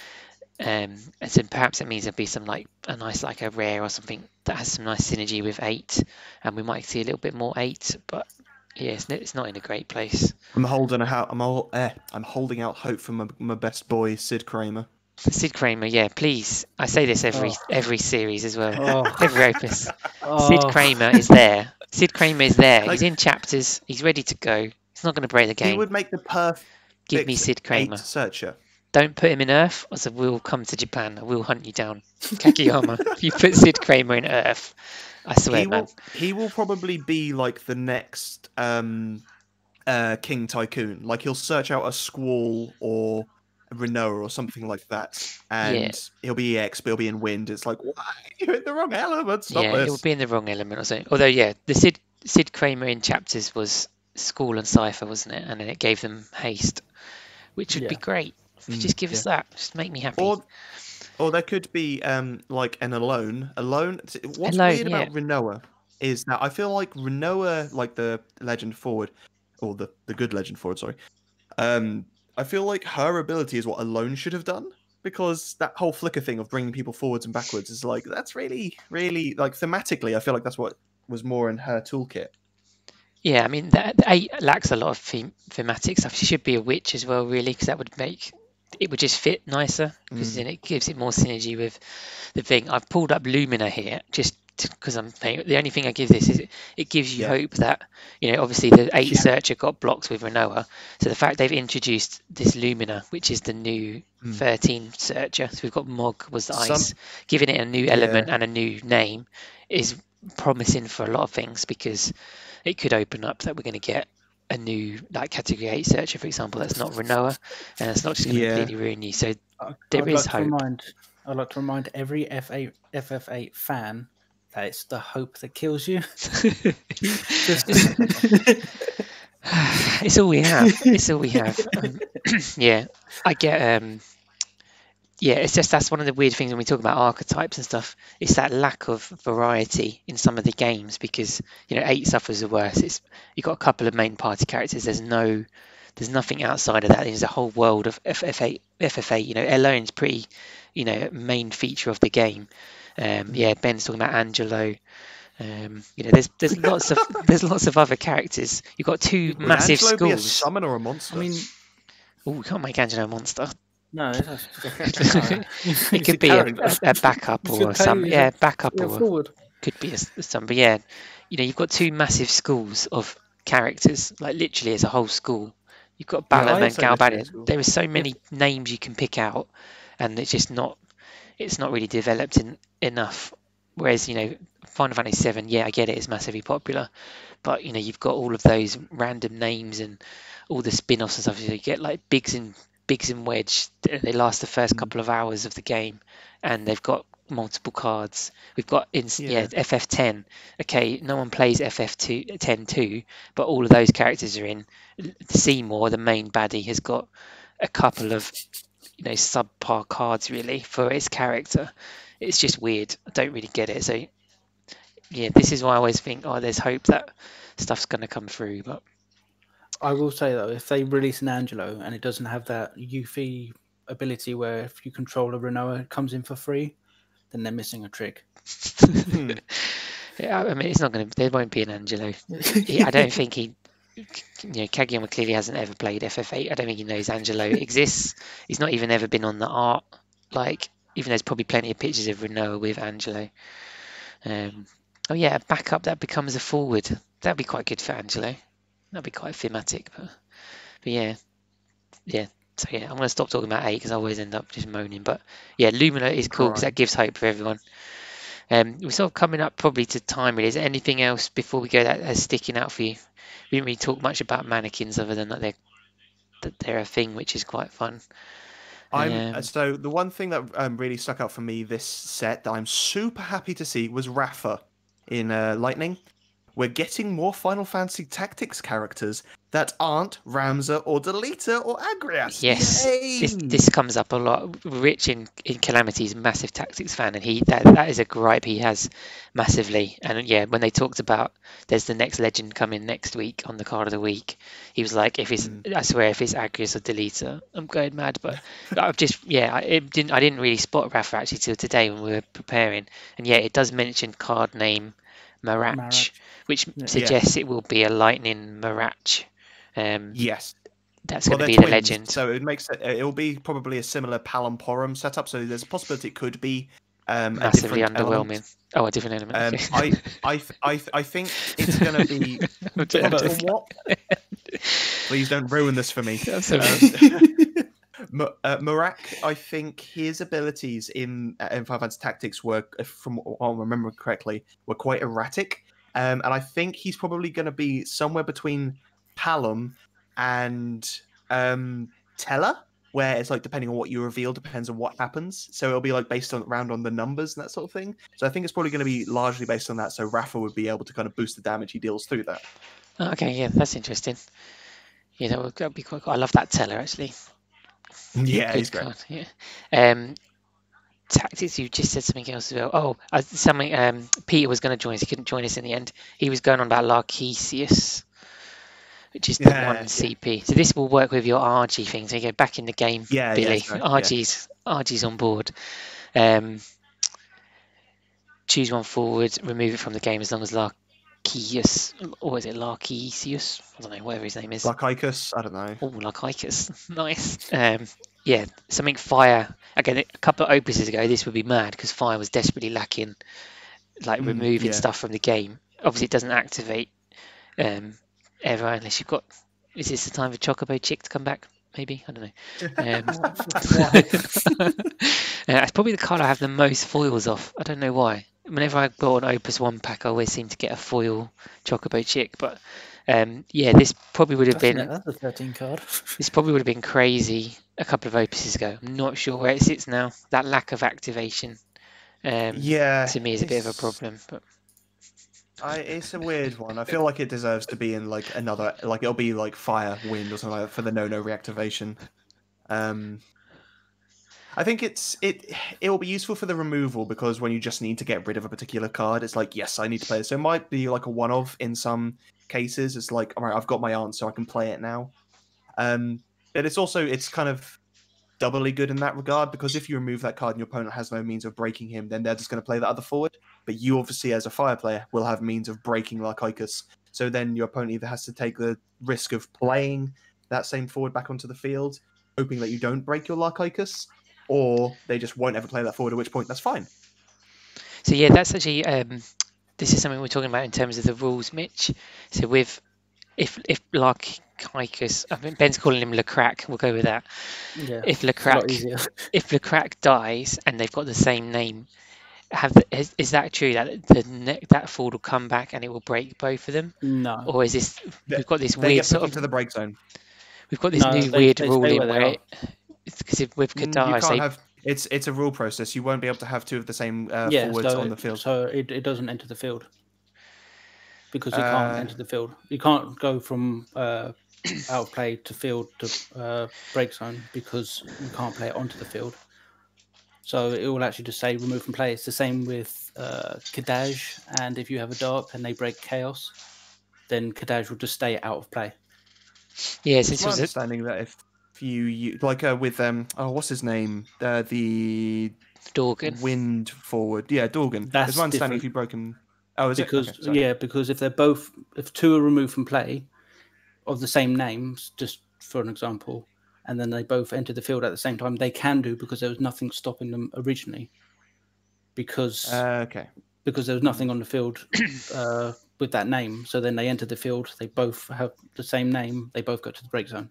Um, and so perhaps it means there'll be some like a nice like a rare or something that has some nice synergy with eight, and we might see a little bit more eight. But yeah, it's, it's not in a great place. I'm holding a ho- I'm all, eh, I'm holding out hope for my, my best boy Sid Kramer. Sid Kramer, yeah, please. I say this every Oh. every series as well, Oh. every Opus. Oh, Sid Kramer is there. Sid Kramer is there. Like- He's in chapters. He's ready to go. He's not going to break the He game. would make the perfect Give me Sid Kramer. eight searcher. Don't put him in Earth, or so we'll come to Japan. We'll hunt you down, Kageyama. If you put Sid Kramer in Earth, I swear, He man. will, he will probably be like the next um, uh, King Tycoon. Like he'll search out a Squall or a Renoa or something like that, and Yeah. he'll be E X, but he'll be in Wind. It's like, why? You're in the wrong element. Stop Yeah, this. it would be in the wrong element or something. Although, yeah, the Sid Sid Kramer in chapters was School and Cipher, wasn't it? And then it gave them haste, which would be Yeah. great. Mm, Just give us that. Just make me happy. Or, or there could be um like an alone. Alone. What's Alone, weird about Renoa is that I feel like Renoa, like the Legend Forward, or the the good Legend Forward, sorry. Um, I feel like her ability is what Alone should have done, because that whole flicker thing of bringing people forwards and backwards is like that's really, really like thematically. I feel like that's what was more in her toolkit. Yeah, I mean, that, the eight lacks a lot of them, thematic stuff. She should be a witch as well, really, because that would make it would just fit nicer, because Mm. then it gives it more synergy with the thing. I've pulled up Lumina here just because I'm paying. The only thing I give this is it, it gives you Yeah. hope that, you know, obviously the eight Yeah. searcher got blocked with Renoa, so the fact they've introduced this Lumina, which is the new Mm. thirteen searcher, so we've got Mog was the Some- ice, giving it a new Yeah. element and a new name is promising for a lot of things, because it could open up that we're going to get a new like category eight searcher, for example, that's not Renoa, and it's not just going to Yeah. completely ruin you. So I- there I'd is like hope. To remind, I'd like to remind every F eight, F F eight fan that it's the hope that kills you. It's all we have. It's all we have. Um, yeah, I get. Um, yeah, it's just that's one of the weird things when we talk about archetypes and stuff. It's that lack of variety in some of the games, because you know eight suffers the worst. It's you've got a couple of main party characters. There's no, there's nothing outside of that. There's a whole world of F F eight. F F eight, you know, Alone's pretty, you know, main feature of the game. Um, yeah, Ben's talking about Angelo. Um, you know, there's there's lots of there's lots of other characters. You've got two Would massive Angelo be a schools. summon or a monster? I mean, Oh, we can't make Angelo a monster. no, that's just a, It could be a, character. a, a backup It's or a some, page, yeah, backup yeah, or forward. could be a, s- some, but yeah, you know, you've got two massive schools of characters, like literally as a whole school. You've got Yeah, Balan I'd and say literally a Galbadian. school. There are so many names you can pick out, and it's just not, it's not really developed in, enough. Whereas, you know, Final Fantasy seven, yeah, I get it, it's massively popular, but you know, you've got all of those random names and all the spin-offs and stuff. So you get like Biggs and Biggs and Wedge. th- They last the first Mm. couple of hours of the game, and they've got multiple cards. We've got in yeah, Yeah. F F ten. Okay, no one plays F F two ten two, but all of those characters are in. Seymour, the main baddie, has got a couple of you know subpar cards really for its character. It's just weird. I don't really get it. So yeah, this is why I always think, oh, there's hope that stuff's going to come through, but I will say though, if they release an Angelo and it doesn't have that Yuffie ability where if you control a Renoa, it comes in for free, then they're missing a trick. Hmm. yeah, I mean, it's not going to. There won't be an Angelo. He, I don't think he. You know, Kageyama clearly hasn't ever played F F eight. I don't think he knows Angelo exists. He's not even ever been on the art. Like, even there's probably plenty of pictures of Renoa with Angelo. Um, oh yeah, a backup that becomes a forward. That'd be quite good for Angelo. That'd be quite thematic. But, but yeah, yeah. So yeah, I'm going to stop talking about eight because I always end up just moaning. But yeah, Lumina is cool because Right. that gives hope for everyone. Um, we're sort of coming up probably to time. Really, is there anything else before we go that that's sticking out for you? We didn't really talk much about mannequins other than that they're that they're a thing, which is quite fun. I'm Um, so the one thing that um, really stuck out for me this set that I'm super happy to see was Rafa in uh, Lightning. we're getting more Final Fantasy Tactics characters that aren't Ramza or Delita or Agrias. Yes, Yay! this this comes up a lot. Rich in, in Calamity is a massive Tactics fan, and he that that is a gripe he has massively. And yeah, when they talked about there's the next legend coming next week on the card of the week, he was like, if it's Mm. I swear if it's Agrias or Delita, I'm going mad. But I've just yeah, I it didn't I didn't really spot Rafa actually till today when we were preparing, and yeah, it does mention card name Marach, Marach. which Yeah. suggests it will be a Lightning Marach. Um, Yes. that's Well, going to they're be the twins, legend. so it makes it. It'll be probably a similar Palamporum setup. So there's a possibility it could be um, a Massively different underwhelming. element. Oh, a different element. Um, Okay. I, I, I, I think it's going to be. I'm jo- I'm For joking. what? Please don't ruin this for me. I'm sorry. Um, Ma- uh, Marach, I think his abilities in uh, in Final Fantasy Tactics were, if from what I remember correctly, were quite erratic. Um, and I think he's probably going to be somewhere between Palom and um, Teller, where it's like depending on what you reveal, depends on what happens. So it'll be like based on around on the numbers and that sort of thing. So I think it's probably going to be largely based on that. So Rafa would be able to kind of boost the damage he deals through that. Oh, okay, yeah, that's interesting. Yeah, that would, that would be quite cool. I love that Teller actually. Yeah, Good he's great. card. Yeah. Um, Tactics. You just said something else as well. Oh, uh, something. Um, Peter was going to join us. He couldn't join us in the end. He was going on about Larkesius, which is the Yeah, one yeah. C P. So this will work with your R G thing. So you go back in the game, Yeah, yeah, Billy. sorry, yeah. R G's R G's on board. Um, choose one forward, remove it from the game as long as Larkeus, or is it Larkesius? I don't know, whatever his name is. Lycaicus, I don't know. Oh, Larkicus, nice. Um, yeah, something fire. Again, a couple of opuses ago, this would be mad because fire was desperately lacking, like Mm, removing yeah. stuff from the game. Obviously, it doesn't activate um, ever unless you've got. Is this the time for Chocobo Chick to come back? Maybe I don't know. Um, uh, it's probably the card I have the most foils off. I don't know why. Whenever I bought an Opus One pack, I always seem to get a foil Chocobo Chick. But um, yeah, this probably would have That's, been a, that's a thirteen card. this probably would have been crazy a couple of Opuses ago. I'm not sure where it sits now. That lack of activation um, Yeah, to me is a bit of a it's- problem. But I, it's a weird one. I feel like it deserves to be in like another, like it'll be like fire, wind, or something like that for the no-no reactivation. Um, I think it's it. It will be useful for the removal because when you just need to get rid of a particular card, it's like yes, I need to play this. So it might be like a one-off in some cases. It's like all right, I've got my answer, I can play it now. Um, but it's also it's kind of doubly good in that regard because if you remove that card and your opponent has no means of breaking him, then they're just going to play the other forward. But you obviously, as a fire player, will have means of breaking Lycaicus. So then your opponent either has to take the risk of playing that same forward back onto the field, hoping that you don't break your Lycaicus, or they just won't ever play that forward, at which point that's fine. so yeah, that's actually um, this is something we're talking about in terms of the rules, Mitch. So with if if Larkicus, I mean Ben's calling him Lecrack, we'll go with that. Yeah, If it's a lot Lecrack easier. if Lecrack dies and they've got the same name, have the, is, is that true that the ne- that forward will come back and it will break both of them, No, or is this They- we've got this They weird get put sort into of the break zone. we've got this No, new they- weird they stay ruling where they where are. it, it's because if with Mm, You Kadar, can't say, have it's it's a rule process. You won't be able to have two of the same uh, yeah, forwards so, on the field. so it, it doesn't enter the field because you Uh, can't enter the field. You can't go from uh, out of play to field to uh, break zone because you can't play it onto the field. So it will actually just say remove from play. It's the same with uh, Kadaj, and if you have a dark and they break chaos, then Kadaj will just stay out of play. yeah, It's since my was it understanding that if you, you like uh, with um oh what's his name uh, the Dorgan. wind forward yeah Dorgan. That's it's my understanding different. if you broke him. Oh, is Because it? Okay, sorry. yeah, because if they're both if two are removed from play of the same names, just for an example, and then they both enter the field at the same time, they can do because there was nothing stopping them originally. Because Uh, okay. because there was nothing on the field uh, with that name, so then they enter the field. They both have the same name. They both go to the break zone.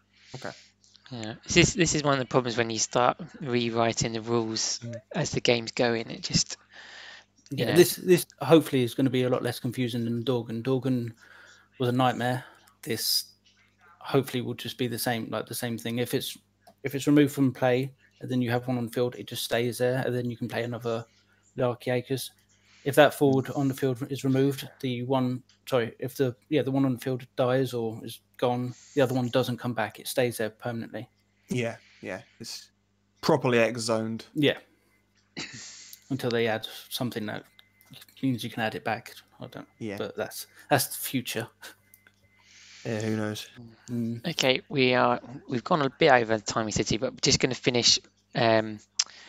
Yeah, this is this is one of the problems when you start rewriting the rules Mm. as the game's going. It just Yeah, Yeah. this this hopefully is going to be a lot less confusing than Dorgan. Dorgan was a nightmare. This hopefully will just be the same, like the same thing. If it's if it's removed from play and then you have one on field, it just stays there, and then you can play another Larkiacus. if that forward on the field is removed, the one sorry, if the yeah the one on the field dies or is gone, the other one doesn't come back. It stays there permanently. Yeah, yeah, it's properly X-zoned. Yeah, until they add something that means you can add it back. I don't. Yeah, but that's that's the future. Yeah, who knows? Mm. Okay, we are we've gone a bit over the time we said to, but we're just going to finish um,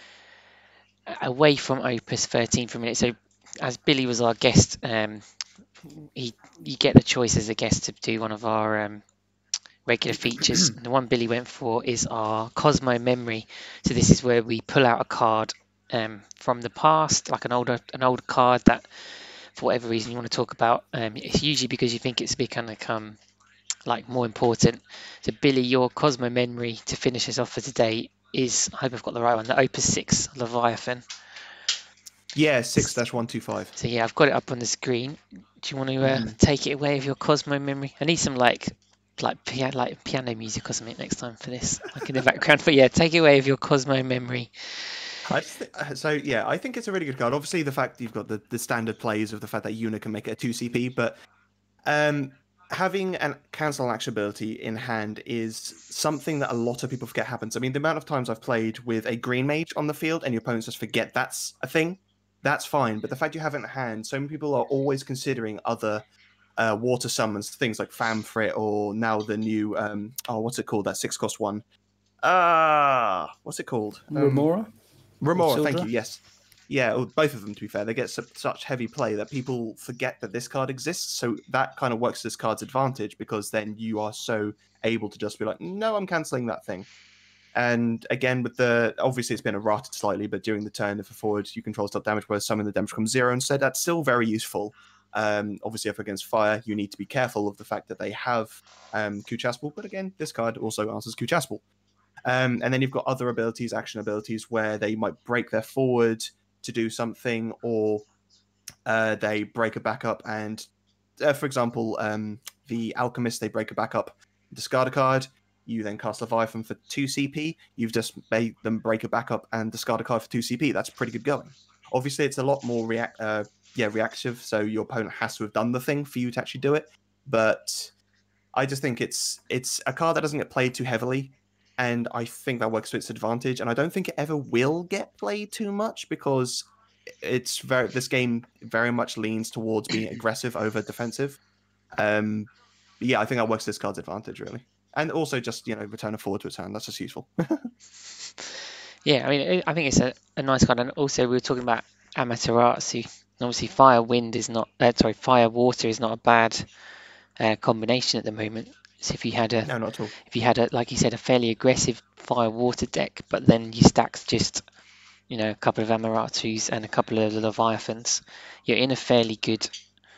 away from Opus thirteen for a minute. So, as Billy was our guest, um, he you get the choice as a guest to do one of our um, regular features. The one Billy went for is our Cosmo Memory. So this is where we pull out a card um, from the past, like an older an old card that, for whatever reason, you want to talk about. Um, it's usually because you think it's become um, like more important. So Billy, your Cosmo Memory to finish us off for today is, I hope I've got the right one, the Opus six Leviathan. Yeah, six dash one two five. So yeah, I've got it up on the screen. Do you want to uh, Mhm. take it away with your Cosmo Memory? I need some like like piano like piano music or something next time for this, like in the background. But yeah, take it away with your Cosmo Memory. I just thi- uh, so yeah, I think it's a really good card. Obviously, the fact you've got the, the standard plays of the fact that Yuna can make it a two C P, but um, having an cancel action ability in hand is something that a lot of people forget happens. I mean, the amount of times I've played with a green mage on the field and your opponents just forget that's a thing, that's fine. But the fact you have it in hand, so many people are always considering other uh, water summons, things like Famfrit or now the new um, oh, what's it called? That six cost one. Ah, what's it called? Um, Remora. Remora, thank Sildra? you. Yes, yeah, well, both of them. To be fair, they get su- such heavy play that people forget that this card exists. So that kind of works to this card's advantage because then you are so able to just be like, no, I'm cancelling that thing. And again, with the obviously it's been errated slightly, but during the turn, if a forward you control stop damage, where some of the damage becomes zero instead, that's still very useful. Um, obviously, if against fire, you need to be careful of the fact that they have um, Kuchaspel, but again, this card also answers Kuchaspel. Um, and then you've got other abilities, action abilities, where they might break their forward to do something, or uh, they break a backup. And uh, for example, um, the Alchemist, they break a backup, discard a card. You then cast Leviathan for two C P. You've just made them break a backup and discard a card for two C P. That's pretty good going. Obviously, it's a lot more react, uh, yeah, reactive. So your opponent has to have done the thing for you to actually do it. But I just think it's it's a card that doesn't get played too heavily. And I think that works to its advantage. And I don't think it ever will get played too much because it's very this game very much leans towards being aggressive over defensive. Um, yeah, I think that works to this card's advantage really. And also just, you know, return a forward to its hand. That's just useful. Yeah, I mean, I think it's a, a nice card. And also, we were talking about Amaterasu. And obviously, fire wind is not. Uh, sorry, fire water is not a bad uh, combination at the moment. So if you had a, No, not at all. if you had a, like you said, a fairly aggressive fire water deck, but then you stacked just, you know, a couple of Amaratus and a couple of Leviathans, you're in a fairly good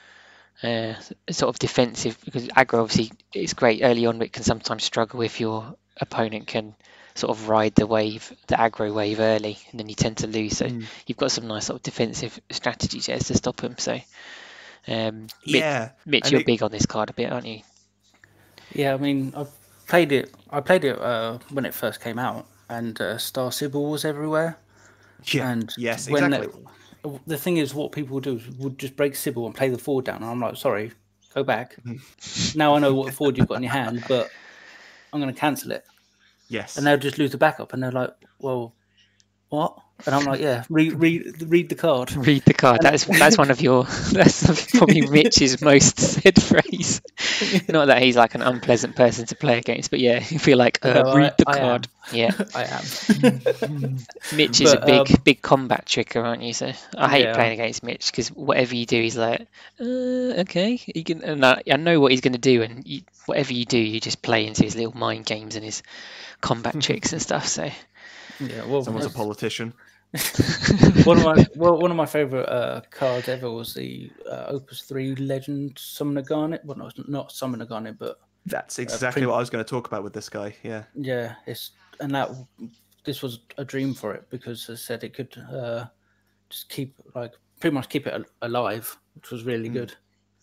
uh, sort of defensive, because aggro obviously it's great early on, but it can sometimes struggle if your opponent can sort of ride the wave, the aggro wave early, and then you tend to lose. So Mm. you've got some nice sort of defensive strategies there to stop them. So um, Mitch, Yeah. Mitch and you're it- big on this card a bit, aren't you? Yeah, I mean, I played it. I played it uh, when it first came out, and uh, Star Sybil was everywhere. Yeah. And yes, when exactly. they- the thing is, what people would do is would just break Sybil and play the forward down. And I'm like, sorry, go back. Now I know what forward you've got in your hand, but I'm going to cancel it. Yes. And they'll just lose the backup, and they're like, well, what? And I'm like, yeah, read read read the card. Read the card. That's that's one of your. That's probably Mitch's most said phrase. Not that he's like an unpleasant person to play against, but yeah, if you're like, uh, No, read I- the I am. card. Yeah, I am. Mitch is But, a big, um, big combat tricker, aren't you? So I hate Yeah. playing against Mitch because whatever you do, he's like, uh, okay, you can. And I, I know what he's going to do, and you, whatever you do, you just play into his little mind games and his combat tricks and stuff. So Yeah, well, Someone's a that's- politician. one of my well, one of my favorite uh, cards ever was the uh, Opus Three Legend Summoner Garnet. Well, not not Summoner Garnet, but That's exactly Prin- what I was going to talk about with this guy. Yeah. yeah, it's and that this was a dream for it because as I said it could uh, just keep like pretty much keep it al- alive, which was really Mm. good.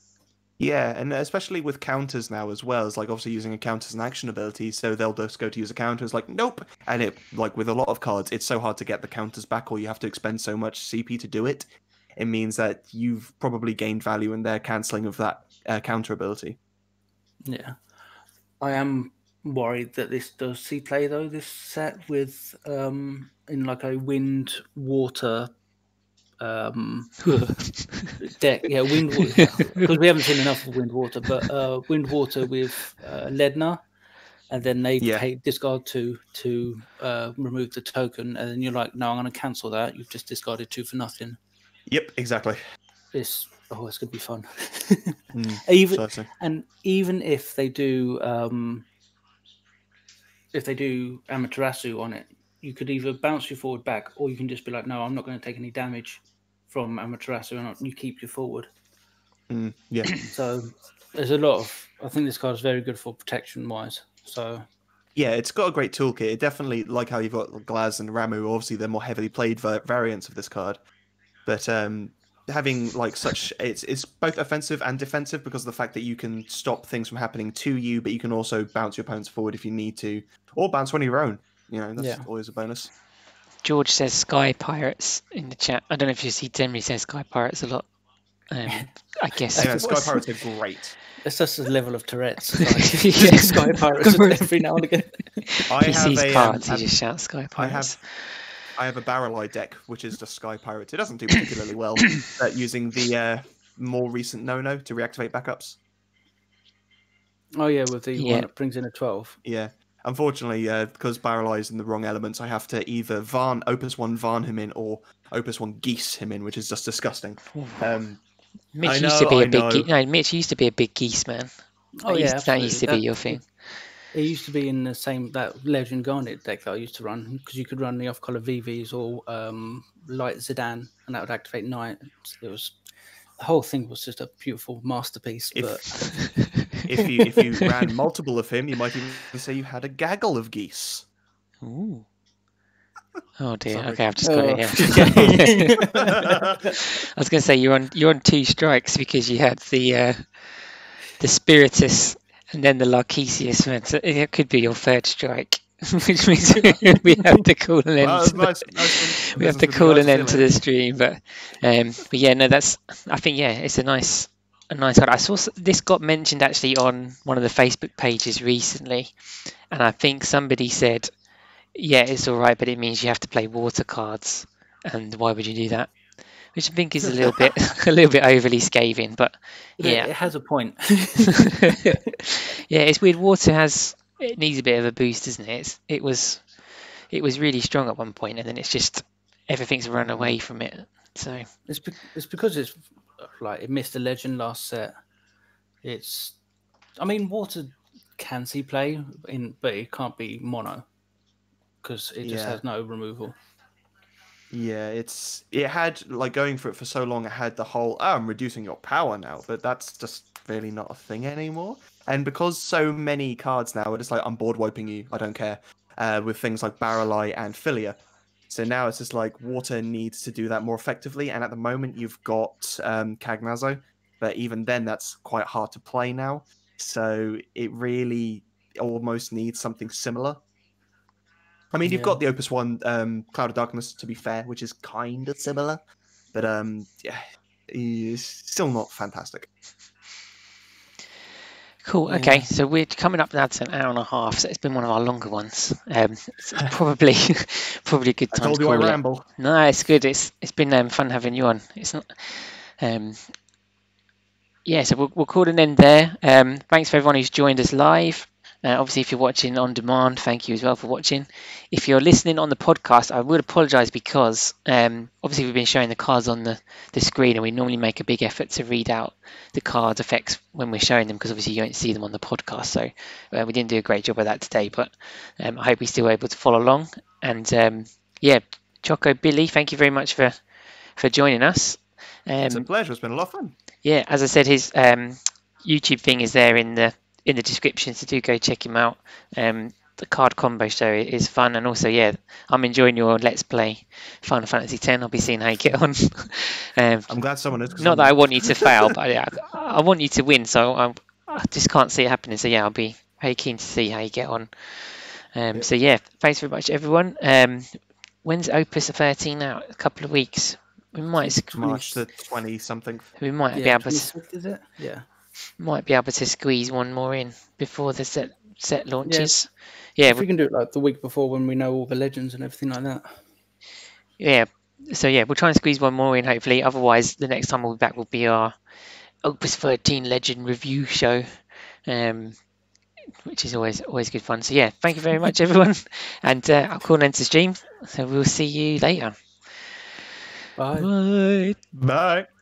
Yeah, and especially with counters now as well. It's like obviously using a counter as an action ability, so they'll just go to use a counter. It's like, nope. And it, like with a lot of cards, it's so hard to get the counters back, or you have to expend so much C P to do it. it means that you've probably gained value in their cancelling of that uh, counter ability. Yeah. I am worried that this does see play, though, this set with, um, in like a wind, water um, deck. Yeah, wind, because we haven't seen enough of wind, water, but uh, wind, water with uh, Ledna. And then they Yeah. pay discard two to uh, remove the token, and then you're like, "No, I'm going to cancel that. You've just discarded two for nothing." Yep, exactly. It's oh, it's going to be fun. Mm, even precisely. and even if they do, um, if they do Amaterasu on it, you could either bounce your forward back, or you can just be like, "No, I'm not going to take any damage from Amaterasu," and you keep your forward. Mm, yeah. So there's a lot of. I think this card is very good for protection wise. So. Yeah, it's got a great toolkit. It definitely, like how you've got Glaz and Ramu, obviously they're more heavily played va- variants of this card. But um, having like such, it's it's both offensive and defensive because of the fact that you can stop things from happening to you, but you can also bounce your opponents forward if you need to, or bounce one of your own. You know, that's Yeah. always a bonus. George says Sky Pirates in the chat. I don't know if you see Denry says Sky Pirates a lot. Um, I guess. Yeah, Sky Pirates are great. It's just a level of Tourette's. Like, Yeah. Sky Pirates every now and again. I If he have sees a, cards, um, he just shouts Sky I Pirates. have I have a Barreleye deck, which is just Sky Pirates. It doesn't do particularly well at using the uh, more recent no-no to reactivate backups. Oh yeah, with the Yeah. one that brings in a twelve. Yeah. Unfortunately, uh, because Barreleye is in the wrong elements, I have to either Varn, Opus one Varn him in, or Opus one Geese him in, which is just disgusting. Um, Mitch I used to know, be a I big know. ge- no. Mitch used to be a big geese man. Oh that yeah, used, that absolutely. used to be That- your thing. It, it used to be in the same that Legend Garnet deck that I used to run because you could run the off-color V Vs or um, Light Zidane, and that would activate night. It was the whole thing was just a beautiful masterpiece. If But if you if you ran multiple of him, you might even say you had a gaggle of geese. Ooh. Oh dear. Sorry. Okay, I've just got it. Oh. Yeah. I was going to say you're on you're on two strikes because you had the uh, the Spiritus and then the Larkesius man. So it could be your third strike, which means we have to call an end. Well, to it's the- nice, nice we have to call an end to the stream, but um, but yeah, no, that's I think yeah, it's a nice a nice card. I saw s- this got mentioned actually on one of the Facebook pages recently, and I think somebody said, yeah, it's all right, but it means you have to play water cards, and why would you do that? Which I think is a little bit a little bit overly scathing, but yeah, yeah, it has a point. yeah, it's weird. Water has it needs a bit of a boost, doesn't it? It's, it was it was really strong at one point, and then it's just everything's run away from it. So It's be- it's because it's like it missed a legend last set. It's, I mean, water can see play in, but it can't be mono because it just Yeah. has no removal. Yeah, it's it had like going for it for so long. It had the whole oh, I'm reducing your power now, but that's just really not a thing anymore. And because so many cards now are just like I'm board wiping you, I don't care. Uh, with things like Barreleye and Filia, so now it's just like water needs to do that more effectively. And at the moment, you've got um, Cagnazzo, but even then, that's quite hard to play now. So it really almost needs something similar. I mean, you've Yeah. got the Opus One um, Cloud of Darkness, to be fair, which is kind of similar, but um, yeah, it's still not fantastic. cool. Yeah. Okay, so we're coming up now to an hour and a half. So it's been one of our longer ones. Um, it's probably probably a good I time told to you I call it. ramble. No, it's good. It's it's been um, fun having you on. It's not. Um, yeah, so we'll, we'll call an end there. Um, thanks for everyone who's joined us live. Uh, obviously, if you're watching on demand, thank you as well for watching. If you're listening on the podcast, I would apologise because um, obviously we've been showing the cards on the, the screen, and we normally make a big effort to read out the card effects when we're showing them because obviously you don't see them on the podcast. So uh, we didn't do a great job of that today, but um, I hope we're still able to follow along. And um, yeah, Choco, Billy, thank you very much for, for joining us. It's a Um, pleasure. It's been a lot of fun. yeah, as I said, his um, YouTube thing is there in the in the description, so do go check him out. Um, the card combo show is fun, and also, yeah, I'm enjoying your Let's Play Final Fantasy X. I'll be seeing how you get on. um, I'm glad someone is. 'cause not I'm that I want you to fail, but yeah, I want you to win, so I, I just can't see it happening. So yeah, I'll be very keen to see how you get on. Um, Yep. So yeah, thanks very much, everyone. Um, when's Opus thirteen out? A couple of weeks. we might think sq- March the twenty something. we might be Yeah, able to s- twenty-sixth, is it? Yeah. might be able to squeeze one more in before the set set launches. Yeah, Yeah, if we can do it like the week before when we know all the legends and everything like that. yeah. So yeah, we'll try and squeeze one more in hopefully. Otherwise, the next time we'll be back will be our Opus thirteen Legend review show, um, which is always always good fun. So yeah, thank you very much everyone, and uh, I'll call an end to stream. So we'll see you later. Bye. Bye. Bye.